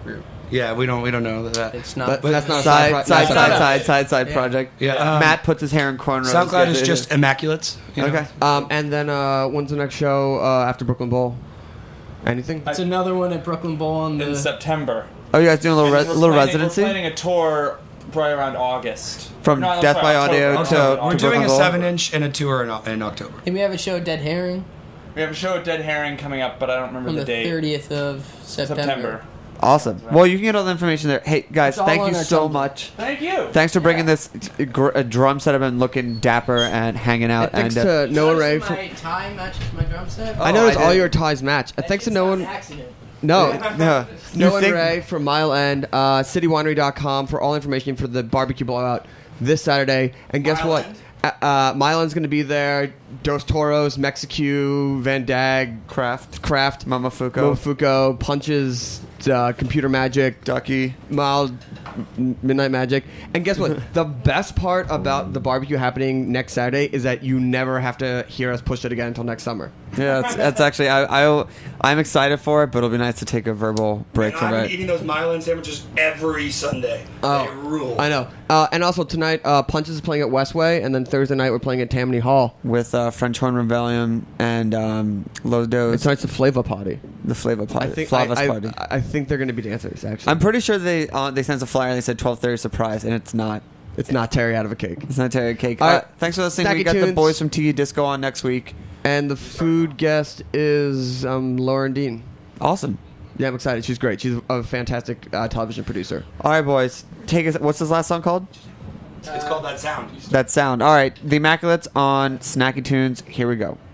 S10: Yeah, we don't we don't know that.
S11: It's not.
S4: But
S10: But
S4: that's not a
S5: Side,
S4: pro-
S5: side,
S4: that's
S5: side,
S4: not a-
S5: side, side, side
S11: Yeah.
S5: project.
S10: Yeah, um,
S5: Matt puts his hair in cornrows.
S10: SoundCloud
S5: Yeah,
S10: is
S5: it
S10: just Immaculates. you know?
S5: Okay.
S4: Um, and then uh, when's the next show uh, after Brooklyn Bowl? Anything?
S11: It's another one at Brooklyn Bowl on
S9: in
S11: the.
S9: September.
S5: Oh, you guys doing a little,
S9: And
S5: re-
S9: we're
S5: little
S9: planning-
S5: residency?
S9: We're planning a tour right around August.
S5: From
S9: No, I'm
S5: Death
S9: sorry,
S5: by Audio
S9: October.
S5: to-
S9: October.
S10: We're
S5: to
S10: doing
S5: Brooklyn
S10: a
S5: Bowl?
S10: seven inch and a tour in, in October.
S11: And we have a show, Dead Herring,
S9: We have a show at Dead Herring coming up, but I don't remember
S11: on
S9: the,
S11: the
S9: date.
S11: thirtieth of September.
S9: September.
S5: Awesome. Well, you can get all the information there. Hey, guys,
S11: It's all
S5: thank
S11: on
S5: you
S11: our
S5: so
S11: Tumblr.
S5: much.
S9: Thank you.
S5: Thanks for bringing
S9: Yeah.
S5: this gr- a drum set up and looking dapper and hanging out.
S4: And thanks
S5: and, uh,
S4: to Noah Ray.
S11: Notice
S4: For,
S11: my tie matches my drum set.
S4: I
S5: Oh,
S4: noticed
S5: I
S4: all
S5: did.
S4: your ties match. Uh, thanks to
S11: It's
S4: no
S11: not
S4: one.
S11: an accident.
S4: No.
S5: no, you
S4: Noah
S5: think-
S4: Ray from Mile End, uh, city winery dot com for all information for the barbecue blowout this Saturday. And guess
S9: Mile
S4: what?
S9: End?
S4: Uh, uh, Mile End's going to be there. Dos Toros, Mexicu, Van Dag,
S5: Craft,
S4: Kraft,
S5: Momofuku,
S4: Momofuku, Punches, uh, Computer Magic,
S5: Ducky.
S4: Mild M- Midnight Magic. And guess what? The best part about the barbecue happening next Saturday is that you never have to hear us push it again until next summer.
S5: Yeah, that's, that's actually I, I I'm excited for it, but it'll be nice to take a verbal break
S10: And
S5: from
S10: I'm
S5: it.
S10: eating those Milan sandwiches every Sunday.
S4: Oh,
S10: they rule.
S4: I know. Uh, and also tonight, uh, Punches is playing at Westway, and then Thursday night we're playing at Tammany Hall.
S5: With uh, French Horn Rebellion and um, Los Dos,
S4: And tonight's the Flava Party.
S5: the Flava Party,
S4: I think
S5: Flavas
S4: I, I,
S5: Party.
S4: I think they're going to be dancers. Actually,
S5: I'm pretty sure they uh, they sent us a flyer and they said twelve thirty surprise, and it's not.
S4: it's not Terry out of a cake.
S5: It's not Terry Cake.
S4: All
S5: Uh,
S4: right.
S5: thanks for listening.
S4: Stacky
S5: We got the
S4: tunes.
S5: boys from T V Disco on next week.
S4: And the food guest is um, Lauren Dean.
S5: Awesome.
S4: Yeah, I'm excited. She's great. She's a fantastic uh, television producer.
S5: All right, boys. Take us. What's this last song called?
S10: It's called That Sound.
S5: That Sound. All right. The Immaculates on Snacky Tunes. Here we go.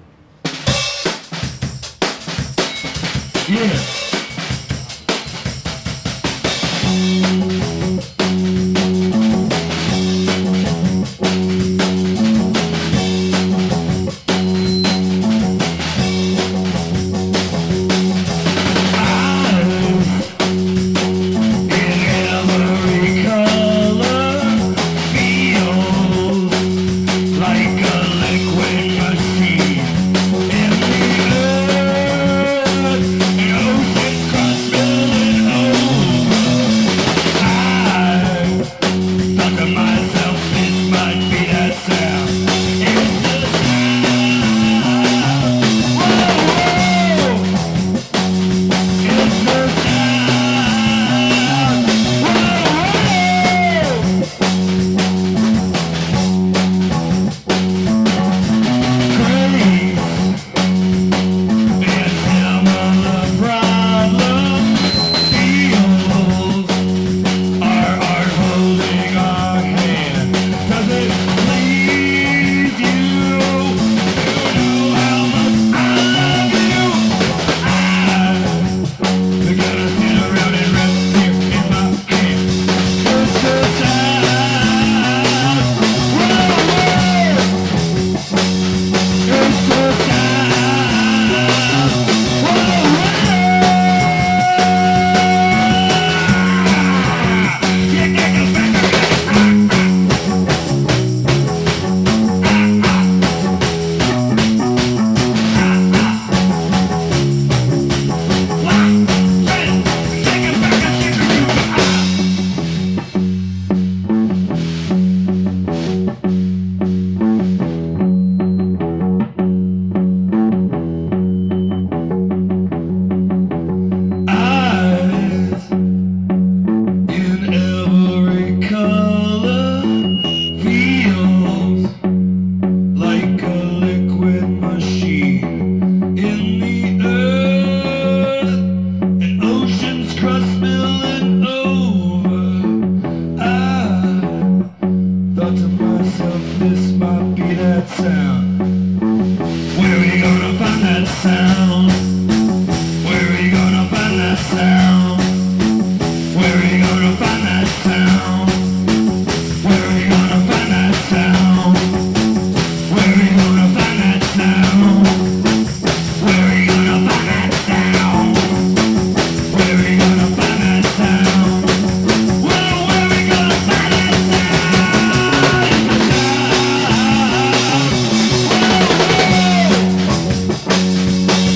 S8: Sound.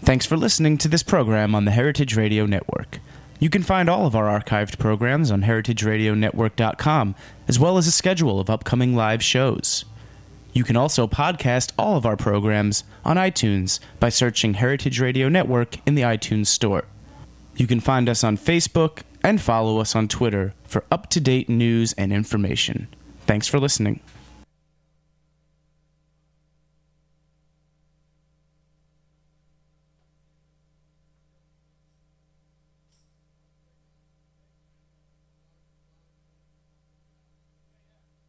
S1: Thanks for listening to this program on the Heritage Radio Network. You can find all of our archived programs on heritage radio network dot com, as well as a schedule of upcoming live shows. You can also podcast all of our programs on iTunes by searching Heritage Radio Network in the iTunes Store. You can find us on Facebook and follow us on Twitter for up-to-date news and information. Thanks for listening.